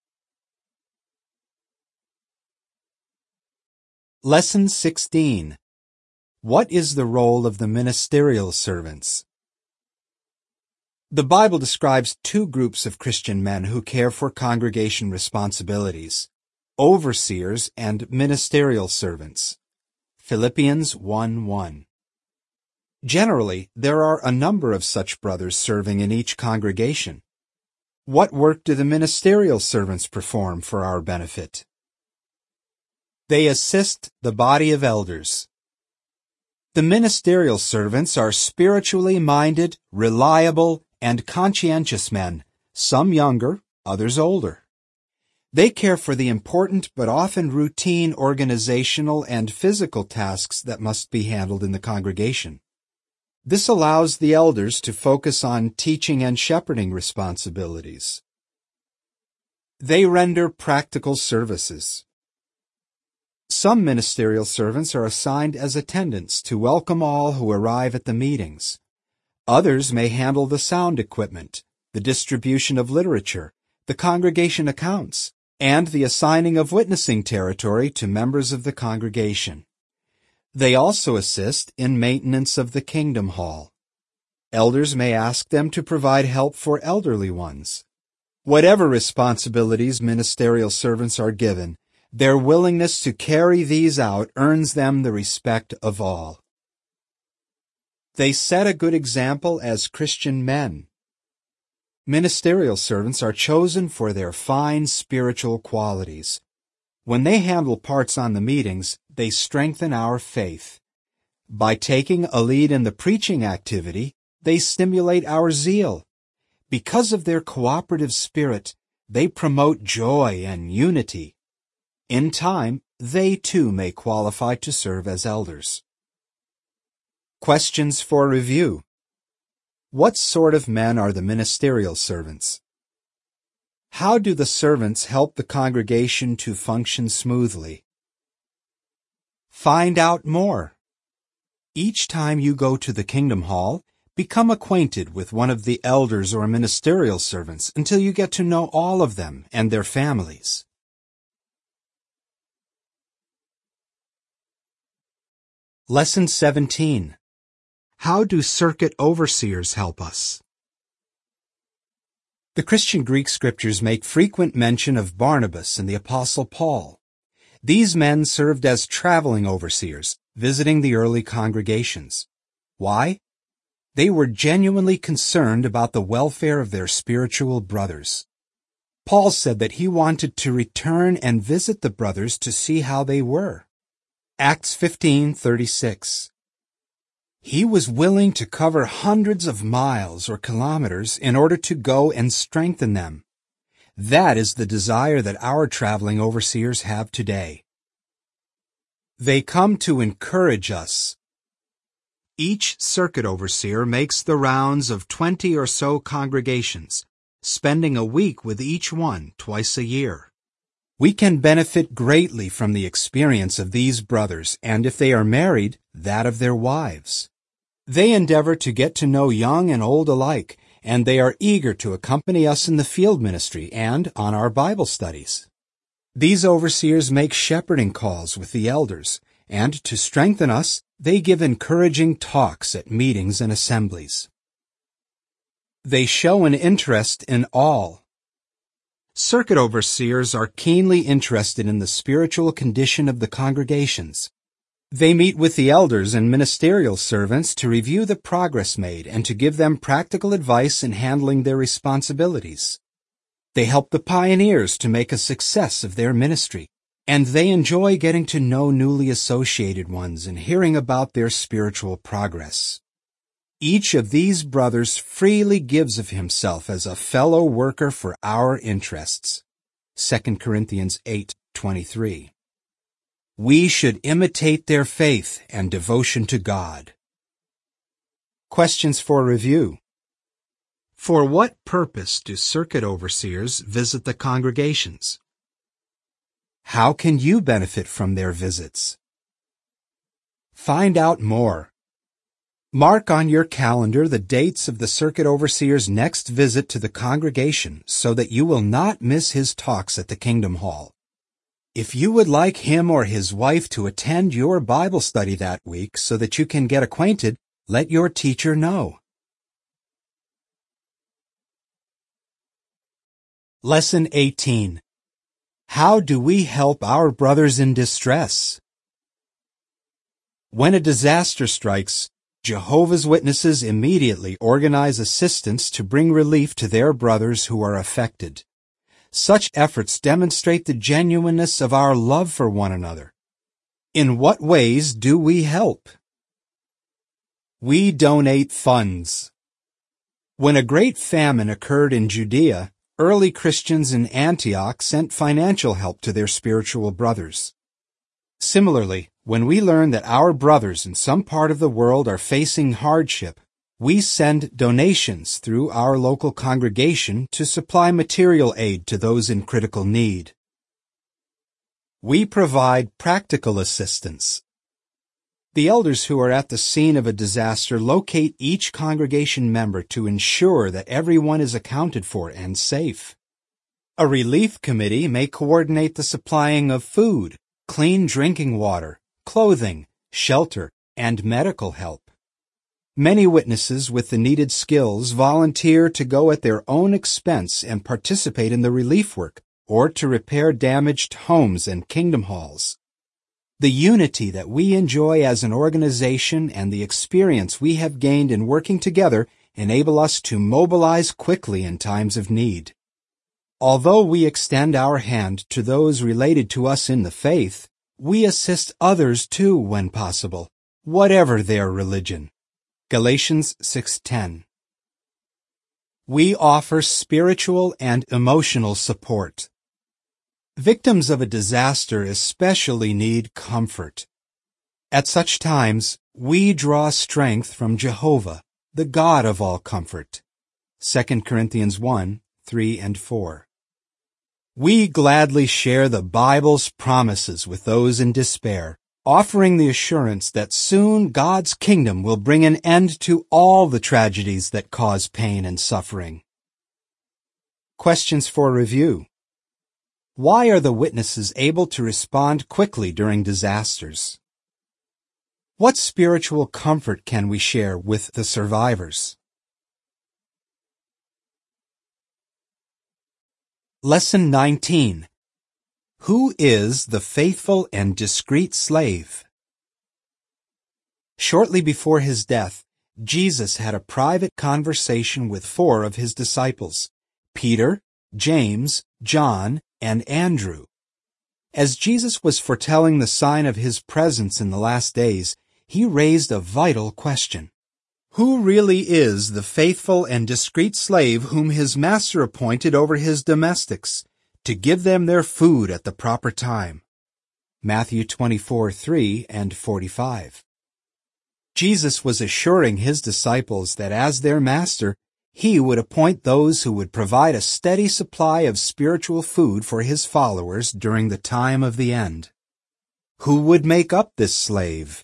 Lesson sixteen. What is the role of the ministerial servants? The Bible describes two groups of Christian men who care for congregation responsibilities: overseers and ministerial servants. Philippians one one. Generally, there are a number of such brothers serving in each congregation. What work do the ministerial servants perform for our benefit? They assist the body of elders. The ministerial servants are spiritually minded, reliable, and conscientious men, some younger, others older. They care for the important but often routine organizational and physical tasks that must be handled in the congregation. This allows the elders to focus on teaching and shepherding responsibilities. They render practical services. Some ministerial servants are assigned as attendants to welcome all who arrive at the meetings. Others may handle the sound equipment, the distribution of literature, the congregation accounts, and the assigning of witnessing territory to members of the congregation. They also assist in maintenance of the Kingdom Hall. Elders may ask them to provide help for elderly ones. Whatever responsibilities ministerial servants are given, their willingness to carry these out earns them the respect of all. They set a good example as Christian men. Ministerial servants are chosen for their fine spiritual qualities. When they handle parts on the meetings, they strengthen our faith. By taking a lead in the preaching activity, they stimulate our zeal. Because of their cooperative spirit, they promote joy and unity. In time, they too may qualify to serve as elders. Questions for review. What sort of men are the ministerial servants? How do the servants help the congregation to function smoothly? Find out more. Each time you go to the Kingdom Hall, become acquainted with one of the elders or ministerial servants until you get to know all of them and their families. Lesson seventeen. How do circuit overseers help us? The Christian Greek scriptures make frequent mention of Barnabas and the Apostle Paul. These men served as traveling overseers, visiting the early congregations. Why? They were genuinely concerned about the welfare of their spiritual brothers. Paul said that he wanted to return and visit the brothers to see how they were. Acts fifteen thirty-six. He was willing to cover hundreds of miles or kilometers in order to go and strengthen them. That is the desire that our traveling overseers have today. They come to encourage us. Each circuit overseer makes the rounds of twenty or so congregations, spending a week with each one twice a year. We can benefit greatly from the experience of these brothers, and if they are married, that of their wives. They endeavor to get to know young and old alike, and they are eager to accompany us in the field ministry and on our Bible studies. These overseers make shepherding calls with the elders, and to strengthen us, they give encouraging talks at meetings and assemblies. They show an interest in all. Circuit overseers are keenly interested in the spiritual condition of the congregations. They meet with the elders and ministerial servants to review the progress made and to give them practical advice in handling their responsibilities. They help the pioneers to make a success of their ministry, and they enjoy getting to know newly associated ones and hearing about their spiritual progress. Each of these brothers freely gives of himself as a fellow worker for our interests. Second Corinthians eight twenty-three. We should imitate their faith and devotion to God. Questions for review. For what purpose do circuit overseers visit the congregations? How can you benefit from their visits? Find out more. Mark on your calendar the dates of the circuit overseer's next visit to the congregation so that you will not miss his talks at the Kingdom Hall. If you would like him or his wife to attend your Bible study that week so that you can get acquainted, let your teacher know. Lesson eighteen. How do we help our brothers in distress? When a disaster strikes, Jehovah's Witnesses immediately organize assistance to bring relief to their brothers who are affected. Such efforts demonstrate the genuineness of our love for one another. In what ways do we help? We donate funds. When a great famine occurred in Judea, early Christians in Antioch sent financial help to their spiritual brothers. Similarly, when we learn that our brothers in some part of the world are facing hardship, we send donations through our local congregation to supply material aid to those in critical need. We provide practical assistance. The elders who are at the scene of a disaster locate each congregation member to ensure that everyone is accounted for and safe. A relief committee may coordinate the supplying of food, clean drinking water, clothing, shelter, and medical help. Many witnesses with the needed skills volunteer to go at their own expense and participate in the relief work or to repair damaged homes and kingdom halls. The unity that we enjoy as an organization and the experience we have gained in working together enable us to mobilize quickly in times of need. Although we extend our hand to those related to us in the faith, we assist others too when possible, whatever their religion. Galatians six ten. We offer spiritual and emotional support. Victims of a disaster especially need comfort. At such times, we draw strength from Jehovah, the God of all comfort. Second Corinthians one, three and four. We gladly share the Bible's promises with those in despair, offering the assurance that soon God's kingdom will bring an end to all the tragedies that cause pain and suffering. Questions for review. Why are the witnesses able to respond quickly during disasters? What spiritual comfort can we share with the survivors? Lesson nineteen. Who is the faithful and discreet slave? Shortly before his death, Jesus had a private conversation with four of his disciples, Peter, James, John, and Andrew. As Jesus was foretelling the sign of his presence in the last days, he raised a vital question. Who really is the faithful and discreet slave whom his master appointed over his domestics, to give them their food at the proper time? Matthew twenty-four, three and forty-five. Jesus was assuring his disciples that as their master, he would appoint those who would provide a steady supply of spiritual food for his followers during the time of the end. Who would make up this slave?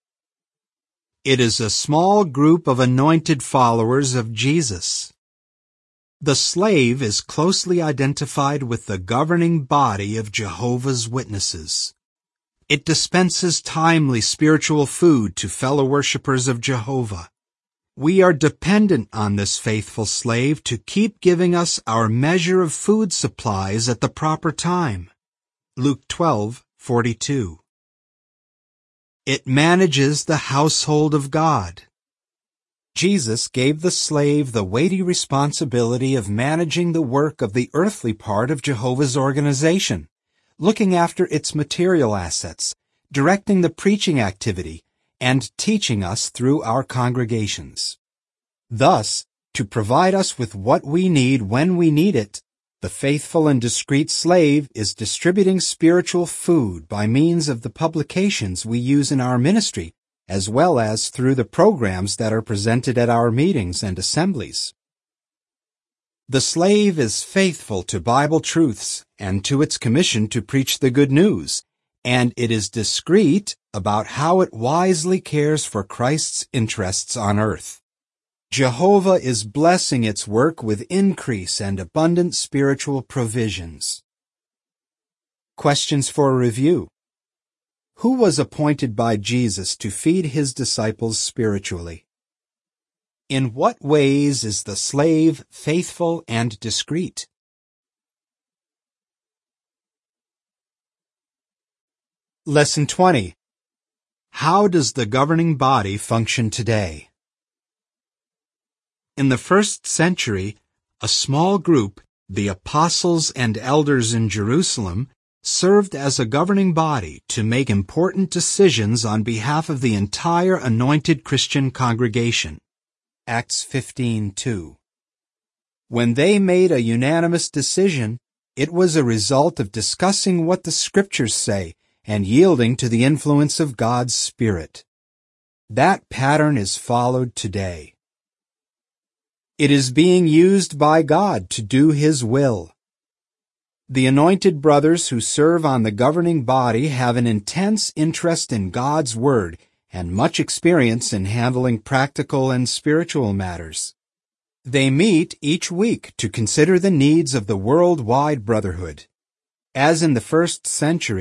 It is a small group of anointed followers of Jesus. The slave is closely identified with the governing body of Jehovah's Witnesses. It dispenses timely spiritual food to fellow worshipers of Jehovah. We are dependent on this faithful slave to keep giving us our measure of food supplies at the proper time. Luke twelve, forty-two. It manages the household of God. Jesus gave the slave the weighty responsibility of managing the work of the earthly part of Jehovah's organization, looking after its material assets, directing the preaching activity, and teaching us through our congregations. Thus, to provide us with what we need when we need it, the faithful and discreet slave is distributing spiritual food by means of the publications we use in our ministry, as well as through the programs that are presented at our meetings and assemblies. The slave is faithful to Bible truths and to its commission to preach the good news, and it is discreet about how it wisely cares for Christ's interests on earth. Jehovah is blessing its work with increase and abundant spiritual provisions. Questions for review. Who was appointed by Jesus to feed his disciples spiritually? In what ways is the slave faithful and discreet? Lesson twenty. How does the governing body function today? In the first century, a small group, the apostles and elders in Jerusalem, served as a governing body to make important decisions on behalf of the entire anointed Christian congregation. Acts fifteen two. When they made a unanimous decision, it was a result of discussing what the Scriptures say and yielding to the influence of God's Spirit. That pattern is followed today. It is being used by God to do His will. The anointed brothers who serve on the governing body have an intense interest in God's Word and much experience in handling practical and spiritual matters. They meet each week to consider the needs of the worldwide brotherhood. As in the first century,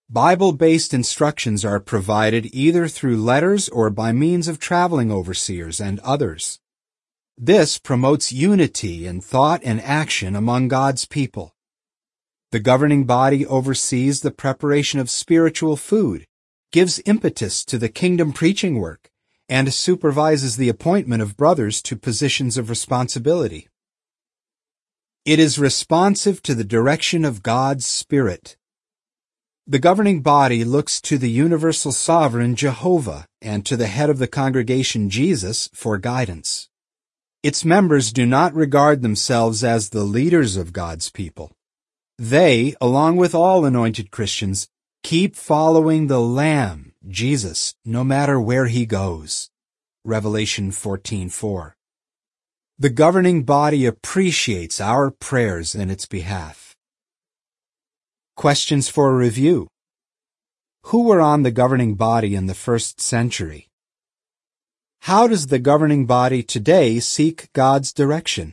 Bible-based instructions are provided either through letters or by means of traveling overseers and others. This promotes unity in thought and action among God's people. The governing body oversees the preparation of spiritual food, gives impetus to the kingdom preaching work, and supervises the appointment of brothers to positions of responsibility. It is responsive to the direction of God's Spirit. The governing body looks to the universal sovereign Jehovah and to the head of the congregation Jesus for guidance. Its members do not regard themselves as the leaders of God's people. They, along with all anointed Christians, keep following the Lamb, Jesus, no matter where he goes. Revelation fourteen four. The governing body appreciates our prayers in its behalf. Questions for review. Who were on the governing body in the first century? How does the governing body today seek God's direction?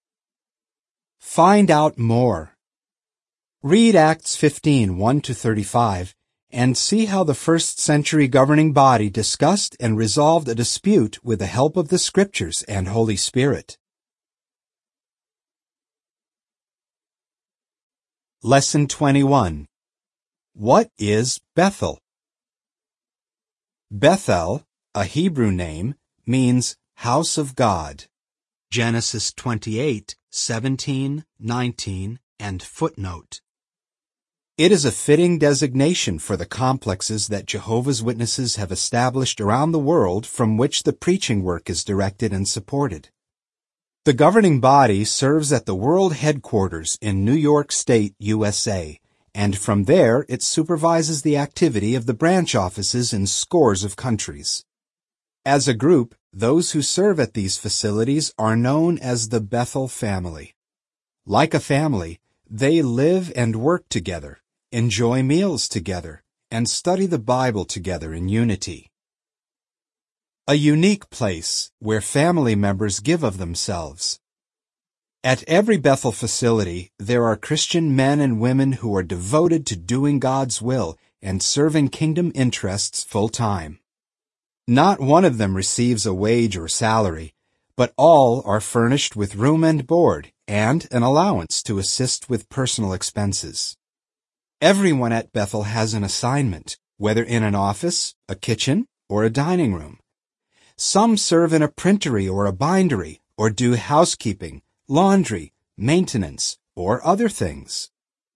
Find out more. Read Acts fifteen, one to thirty-five, and see how the first century governing body discussed and resolved a dispute with the help of the Scriptures and Holy Spirit. Lesson twenty-one. What is Bethel? Bethel, a Hebrew name, means house of God. Genesis twenty-eight, seventeen, nineteen, and footnote. It is a fitting designation for the complexes that Jehovah's Witnesses have established around the world from which the preaching work is directed and supported. The governing body serves at the world headquarters in New York State, U S A, and from there it supervises the activity of the branch offices in scores of countries. As a group, those who serve at these facilities are known as the Bethel family. Like a family, they live and work together, enjoy meals together, and study the Bible together in unity. A unique place where family members give of themselves. At every Bethel facility, there are Christian men and women who are devoted to doing God's will and serving kingdom interests full-time. Not one of them receives a wage or salary, but all are furnished with room and board and an allowance to assist with personal expenses. Everyone at Bethel has an assignment, whether in an office, a kitchen, or a dining room. Some serve in a printery or a bindery, or do housekeeping, laundry, maintenance, or other things.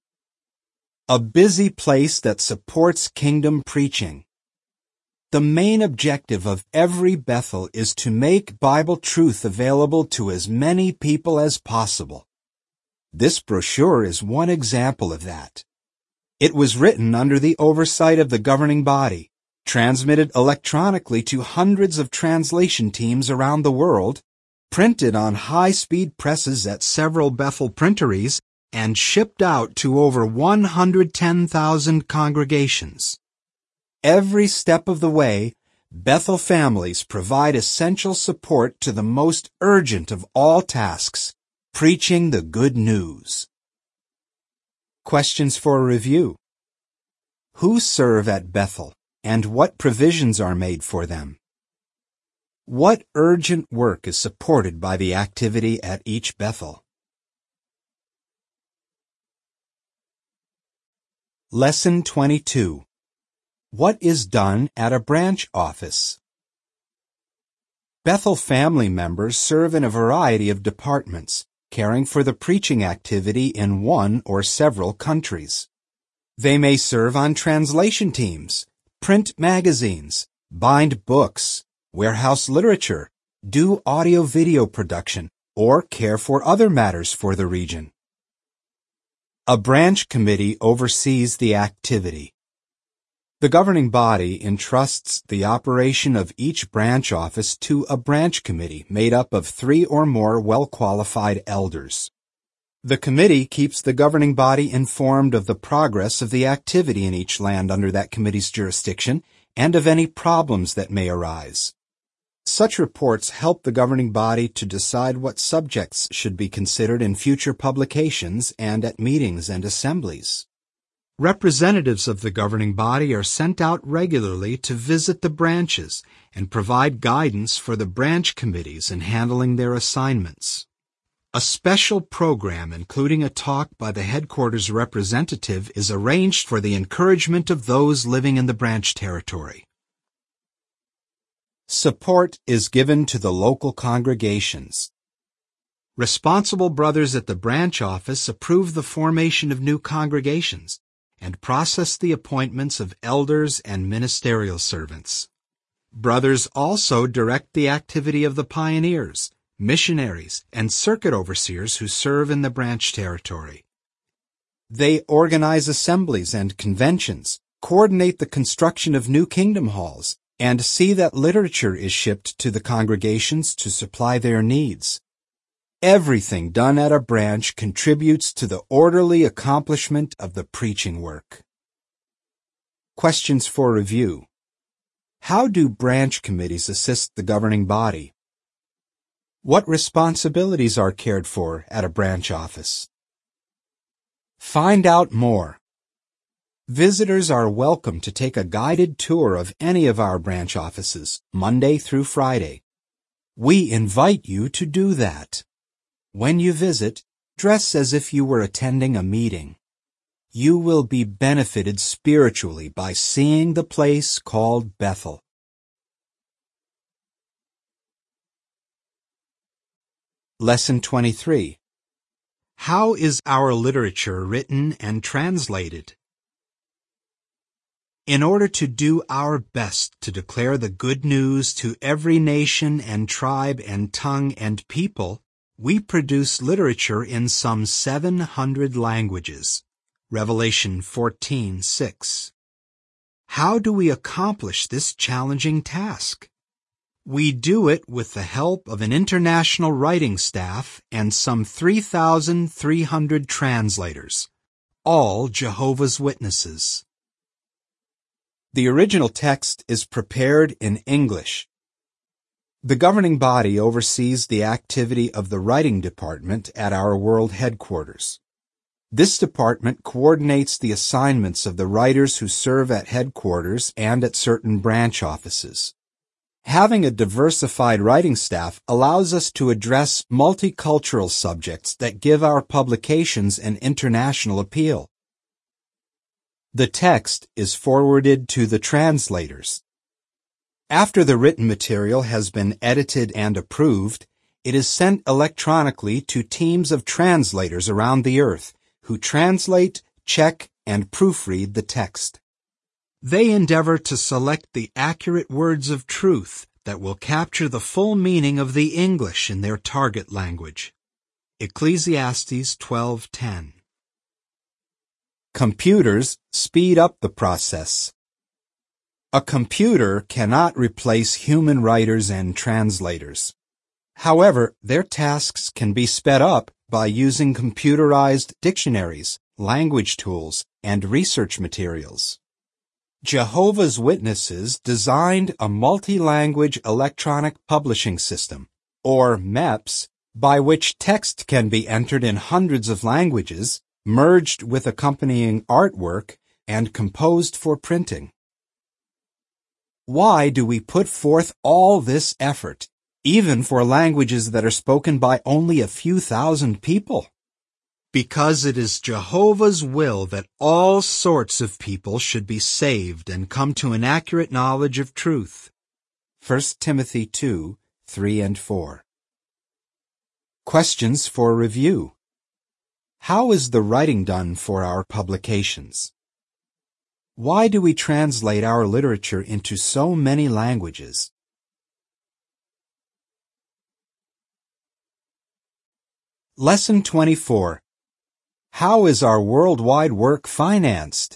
A busy place that supports kingdom preaching. The main objective of every Bethel is to make Bible truth available to as many people as possible. This brochure is one example of that. It was written under the oversight of the governing body, transmitted electronically to hundreds of translation teams around the world, printed on high-speed presses at several Bethel printeries, and shipped out to over one hundred ten thousand congregations. Every step of the way, Bethel families provide essential support to the most urgent of all tasks, preaching the good news. Questions for review. Who serve at Bethel, and what provisions are made for them? What urgent work is supported by the activity at each Bethel? Lesson twenty-two. What is done at a branch office? Bethel family members serve in a variety of departments, caring for the preaching activity in one or several countries. They may serve on translation teams, print magazines, bind books, warehouse literature, do audio-video production, or care for other matters for the region. A branch committee oversees the activity. The governing body entrusts the operation of each branch office to a branch committee made up of three or more well-qualified elders. The committee keeps the governing body informed of the progress of the activity in each land under that committee's jurisdiction and of any problems that may arise. Such reports help the governing body to decide what subjects should be considered in future publications and at meetings and assemblies. Representatives of the governing body are sent out regularly to visit the branches and provide guidance for the branch committees in handling their assignments. A special program including a talk by the headquarters representative is arranged for the encouragement of those living in the branch territory. Support is given to the local congregations. Responsible brothers at the branch office approve the formation of new congregations and process the appointments of elders and ministerial servants. Brothers also direct the activity of the pioneers, missionaries, and circuit overseers who serve in the branch territory. They organize assemblies and conventions, coordinate the construction of new kingdom halls, and see that literature is shipped to the congregations to supply their needs. Everything done at a branch contributes to the orderly accomplishment of the preaching work. Questions for review. How do branch committees assist the governing body? What responsibilities are cared for at a branch office? Find out more. Visitors are welcome to take a guided tour of any of our branch offices, Monday through Friday. We invite you to do that. When you visit, dress as if you were attending a meeting. You will be benefited spiritually by seeing the place called Bethel. Lesson twenty-three. How is our literature written and translated? In order to do our best to declare the good news to every nation and tribe and tongue and people, we produce literature in some seven hundred languages. Revelation fourteen six. How do we accomplish this challenging task? We do it with the help of an international writing staff and some three thousand three hundred translators, all Jehovah's Witnesses. The original text is prepared in English. The governing body oversees the activity of the writing department at our world headquarters. This department coordinates the assignments of the writers who serve at headquarters and at certain branch offices. Having a diversified writing staff allows us to address multicultural subjects that give our publications an international appeal. The text is forwarded to the translators. After the written material has been edited and approved, it is sent electronically to teams of translators around the earth who translate, check, and proofread the text. They endeavor to select the accurate words of truth that will capture the full meaning of the English in their target language. Ecclesiastes twelve ten. Computers speed up the process. A computer cannot replace human writers and translators. However, their tasks can be sped up by using computerized dictionaries, language tools, and research materials. Jehovah's Witnesses designed a multi-language electronic publishing system, or M E P S, by which text can be entered in hundreds of languages, merged with accompanying artwork, and composed for printing. Why do we put forth all this effort, even for languages that are spoken by only a few thousand people? Because it is Jehovah's will that all sorts of people should be saved and come to an accurate knowledge of truth. First Timothy two, three and four. Questions for review. How is the writing done for our publications? Why do we translate our literature into so many languages? Lesson twenty-four. How is our worldwide work financed?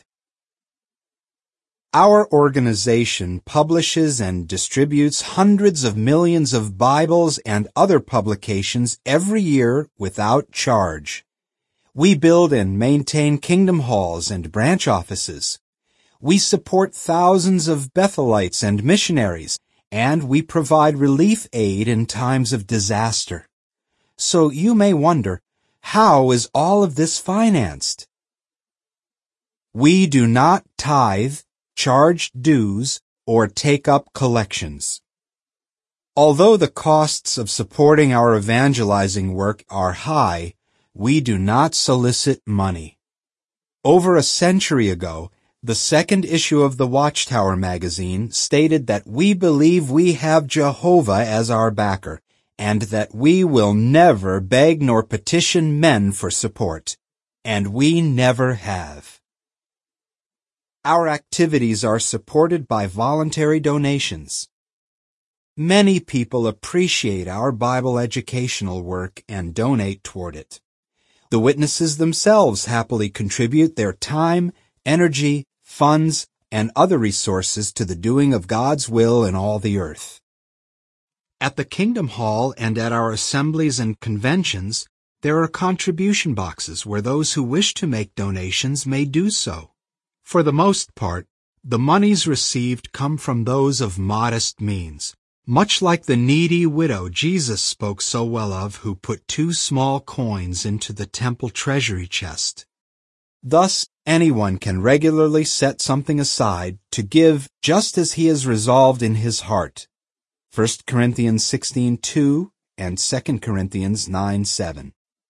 Our organization publishes and distributes hundreds of millions of Bibles and other publications every year without charge. We build and maintain kingdom halls and branch offices. We support thousands of Bethelites and missionaries, and we provide relief aid in times of disaster. So you may wonder, how is all of this financed? We do not tithe, charge dues, or take up collections. Although the costs of supporting our evangelizing work are high, we do not solicit money. Over a century ago, the second issue of the Watchtower magazine stated that we believe we have Jehovah as our backer, and that we will never beg nor petition men for support. And we never have. Our activities are supported by voluntary donations. Many people appreciate our Bible educational work and donate toward it. The witnesses themselves happily contribute their time, energy, funds, and other resources to the doing of God's will in all the earth. At the Kingdom Hall and at our assemblies and conventions, there are contribution boxes where those who wish to make donations may do so. For the most part, the monies received come from those of modest means, much like the needy widow Jesus spoke so well of who put two small coins into the temple treasury chest. Thus, anyone can regularly set something aside to give just as he has resolved in his heart. First Corinthians sixteen two and Second Corinthians nine seven.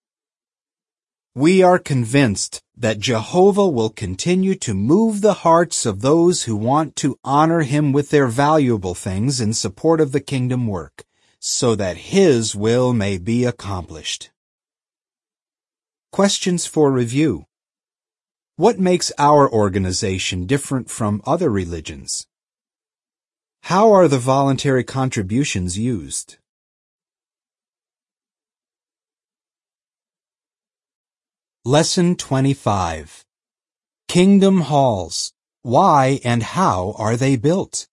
We are convinced that Jehovah will continue to move the hearts of those who want to honor Him with their valuable things in support of the kingdom work, so that His will may be accomplished. Questions for review. What makes our organization different from other religions? How are the voluntary contributions used? Lesson twenty-five. Kingdom Halls. Why and how are they built?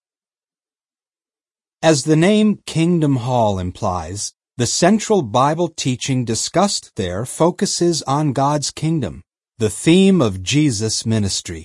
As the name Kingdom Hall implies, the central Bible teaching discussed there focuses on God's kingdom, the theme of Jesus' ministry.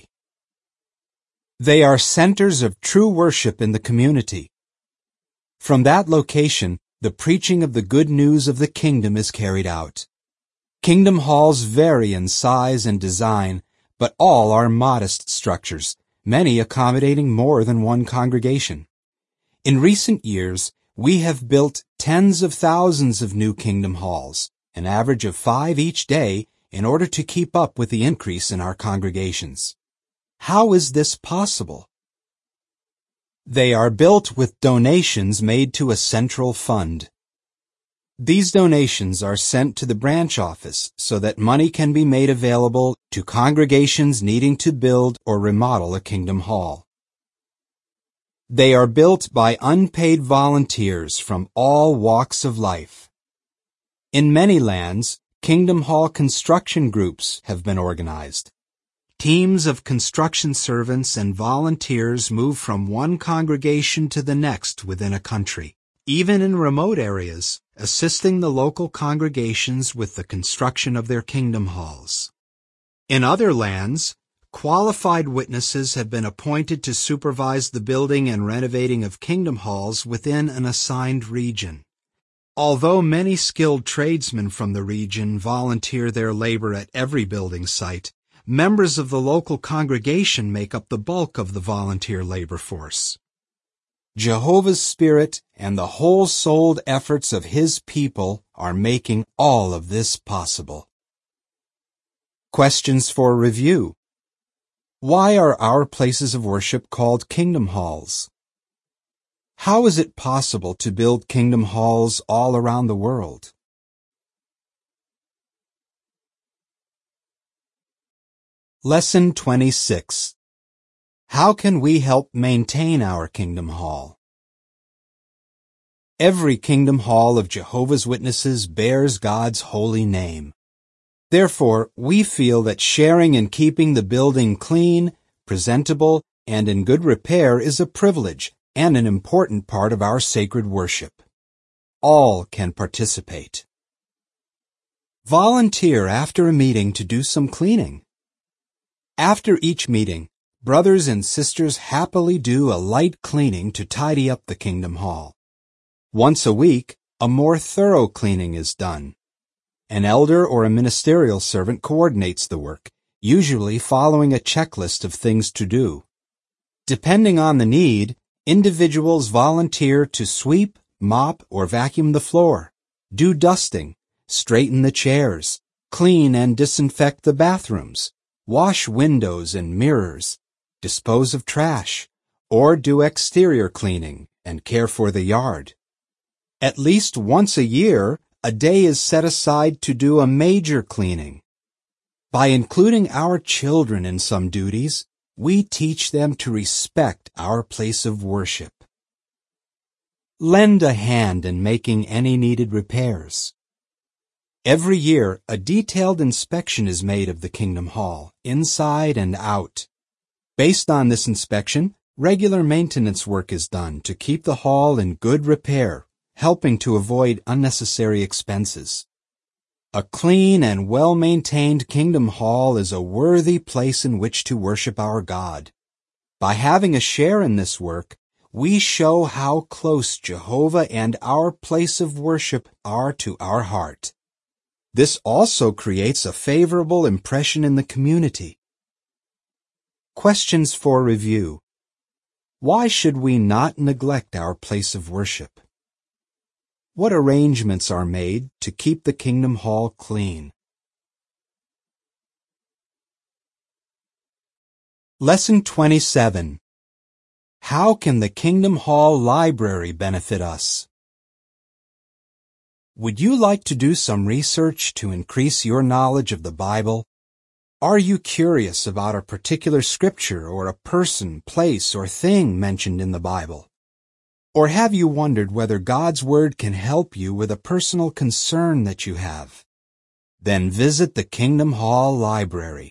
They are centers of true worship in the community. From that location, the preaching of the good news of the kingdom is carried out. Kingdom halls vary in size and design, but all are modest structures, many accommodating more than one congregation. In recent years, we have built tens of thousands of new kingdom halls, an average of five each day, in order to keep up with the increase in our congregations. How is this possible? They are built with donations made to a central fund. These donations are sent to the branch office so that money can be made available to congregations needing to build or remodel a kingdom hall. They are built by unpaid volunteers from all walks of life. In many lands, kingdom hall construction groups have been organized. Teams of construction servants and volunteers move from one congregation to the next within a country, even in remote areas, assisting the local congregations with the construction of their kingdom halls. In other lands, qualified witnesses have been appointed to supervise the building and renovating of kingdom halls within an assigned region. Although many skilled tradesmen from the region volunteer their labor at every building site, members of the local congregation make up the bulk of the volunteer labor force. Jehovah's Spirit and the whole-souled efforts of His people are making all of this possible. Questions for review. Why are our places of worship called kingdom halls? How is it possible to build kingdom halls all around the world? Lesson twenty-six. How can we help maintain our kingdom hall? Every kingdom hall of Jehovah's Witnesses bears God's holy name. Therefore, we feel that sharing in keeping the building clean, presentable, and in good repair is a privilege and an important part of our sacred worship. All can participate. Volunteer after a meeting to do some cleaning. After each meeting, brothers and sisters happily do a light cleaning to tidy up the kingdom hall. Once a week, a more thorough cleaning is done. An elder or a ministerial servant coordinates the work, usually following a checklist of things to do. Depending on the need, individuals volunteer to sweep, mop, or vacuum the floor, do dusting, straighten the chairs, clean and disinfect the bathrooms, wash windows and mirrors, dispose of trash, or do exterior cleaning and care for the yard. At least once a year, a day is set aside to do a major cleaning. By including our children in some duties, we teach them to respect our place of worship. Lend a hand in making any needed repairs. Every year, a detailed inspection is made of the Kingdom Hall, inside and out. Based on this inspection, regular maintenance work is done to keep the hall in good repair, helping to avoid unnecessary expenses. A clean and well-maintained Kingdom Hall is a worthy place in which to worship our God. By having a share in this work, we show how close Jehovah and our place of worship are to our heart. This also creates a favorable impression in the community. Questions for review. Why should we not neglect our place of worship? What arrangements are made to keep the Kingdom Hall clean? Lesson twenty-seven. How can the Kingdom Hall Library benefit us? Would you like to do some research to increase your knowledge of the Bible? Are you curious about a particular scripture or a person, place, or thing mentioned in the Bible? Or have you wondered whether God's Word can help you with a personal concern that you have? Then visit the Kingdom Hall Library.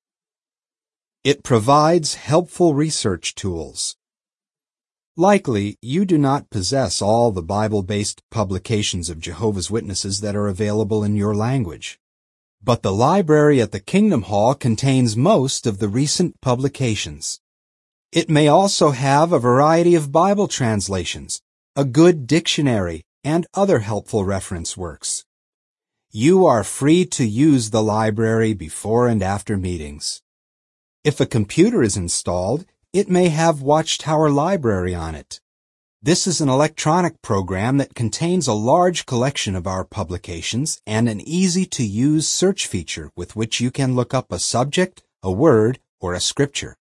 It provides helpful research tools. Likely, you do not possess all the Bible-based publications of Jehovah's Witnesses that are available in your language. But the library at the Kingdom Hall contains most of the recent publications. It may also have a variety of Bible translations, a good dictionary, and other helpful reference works. You are free to use the library before and after meetings. If a computer is installed, it may have Watchtower Library on it. This is an electronic program that contains a large collection of our publications and an easy-to-use search feature with which you can look up a subject, a word, or a scripture.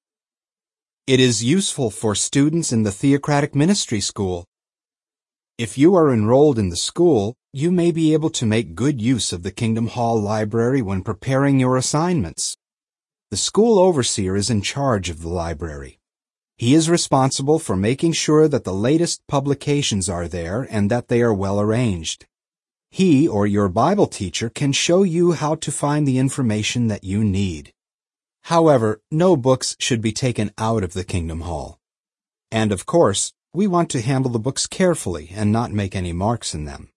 It is useful for students in the Theocratic Ministry School. If you are enrolled in the school, you may be able to make good use of the Kingdom Hall Library when preparing your assignments. The school overseer is in charge of the library. He is responsible for making sure that the latest publications are there and that they are well arranged. He or your Bible teacher can show you how to find the information that you need. However, no books should be taken out of the Kingdom Hall. And of course, we want to handle the books carefully and not make any marks in them.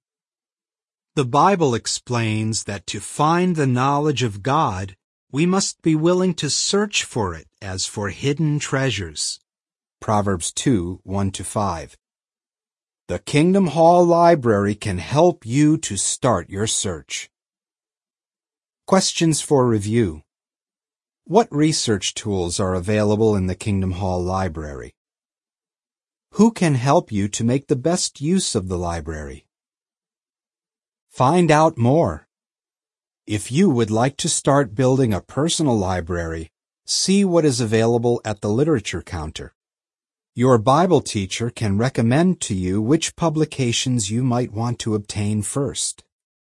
The Bible explains that to find the knowledge of God, we must be willing to search for it as for hidden treasures. Proverbs two, one to five. The Kingdom Hall Library can help you to start your search. Questions for review. What research tools are available in the Kingdom Hall Library? Who can help you to make the best use of the library? Find out more. If you would like to start building a personal library, see what is available at the literature counter. Your Bible teacher can recommend to you which publications you might want to obtain first.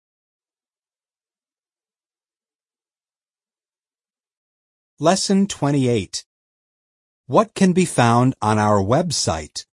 Lesson twenty-eight. What can be found on our website?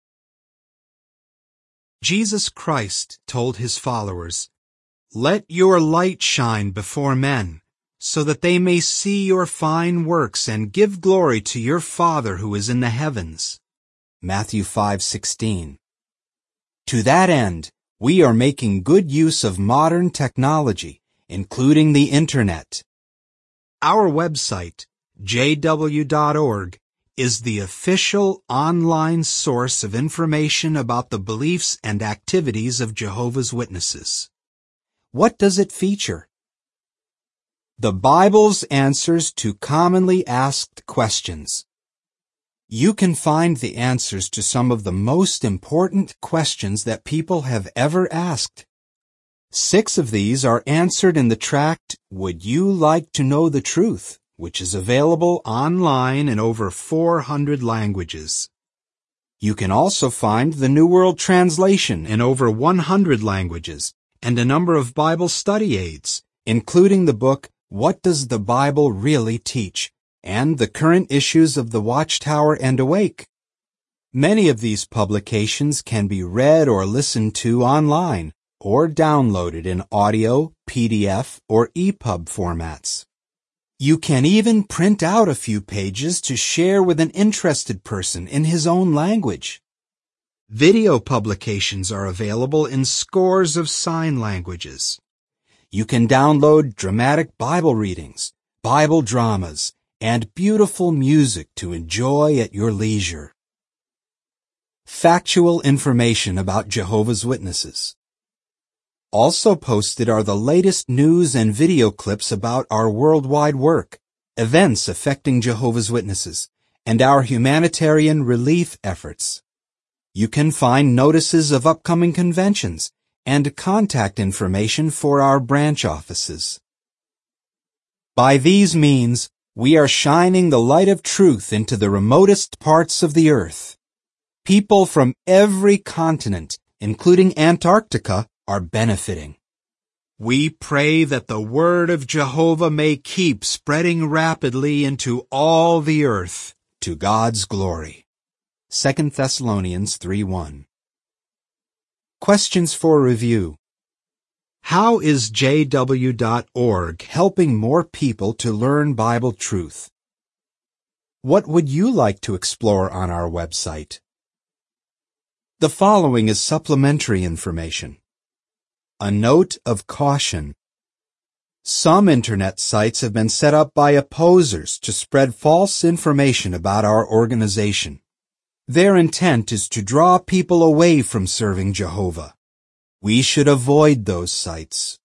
Jesus Christ told his followers, "Let your light shine before men, so that they may see your fine works and give glory to your Father who is in the heavens." Matthew five sixteen. To that end, we are making good use of modern technology, including the Internet. Our website, j w dot org, is the official online source of information about the beliefs and activities of Jehovah's Witnesses. What does it feature? The Bible's Answers to Commonly Asked Questions. You can find the answers to some of the most important questions that people have ever asked. Six of these are answered in the tract, Would You Like to Know the Truth?, which is available online in over four hundred languages. You can also find the New World Translation in over one hundred languages and a number of Bible study aids, including the book What Does the Bible Really Teach? And the current issues of the Watchtower and Awake. Many of these publications can be read or listened to online or downloaded in audio, P D F, or E P U B formats. You can even print out a few pages to share with an interested person in his own language. Video publications are available in scores of sign languages. You can download dramatic Bible readings, Bible dramas, and beautiful music to enjoy at your leisure. Factual information about Jehovah's Witnesses. Also posted are the latest news and video clips about our worldwide work, events affecting Jehovah's Witnesses, and our humanitarian relief efforts. You can find notices of upcoming conventions and contact information for our branch offices. By these means, we are shining the light of truth into the remotest parts of the earth. People from every continent, including Antarctica, are benefiting. We pray that the word of Jehovah may keep spreading rapidly into all the earth, to God's glory. Second Thessalonians three one. Questions for review. How is J W dot org helping more people to learn Bible truth? What would you like to explore on our website? The following is supplementary information. A note of caution. Some internet sites have been set up by opposers to spread false information about our organization. Their intent is to draw people away from serving Jehovah. We should avoid those sites.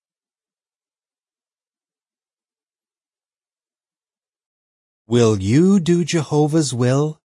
Will you do Jehovah's will?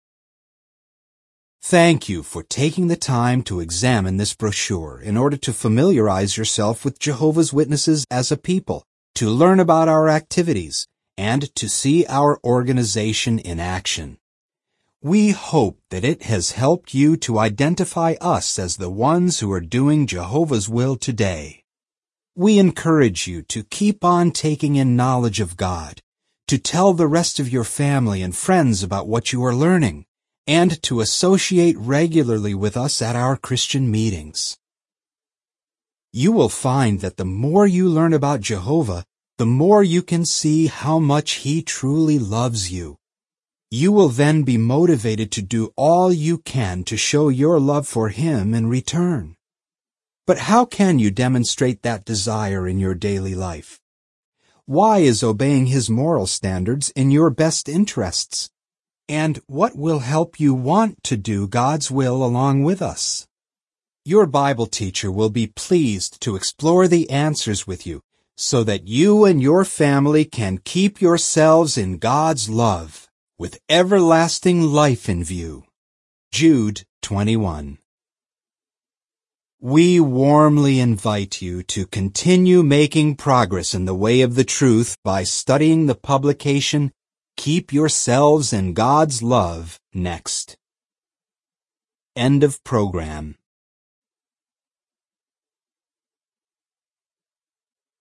Thank you for taking the time to examine this brochure in order to familiarize yourself with Jehovah's Witnesses as a people, to learn about our activities, and to see our organization in action. We hope that it has helped you to identify us as the ones who are doing Jehovah's will today. We encourage you to keep on taking in knowledge of God, to tell the rest of your family and friends about what you are learning, and to associate regularly with us at our Christian meetings. You will find that the more you learn about Jehovah, the more you can see how much He truly loves you. You will then be motivated to do all you can to show your love for Him in return. But how can you demonstrate that desire in your daily life? Why is obeying His moral standards in your best interests? And what will help you want to do God's will along with us? Your Bible teacher will be pleased to explore the answers with you so that you and your family can keep yourselves in God's love with everlasting life in view. Jude twenty-one. We warmly invite you to continue making progress in the way of the truth by studying the publication Keep Yourselves in God's Love next. End of program.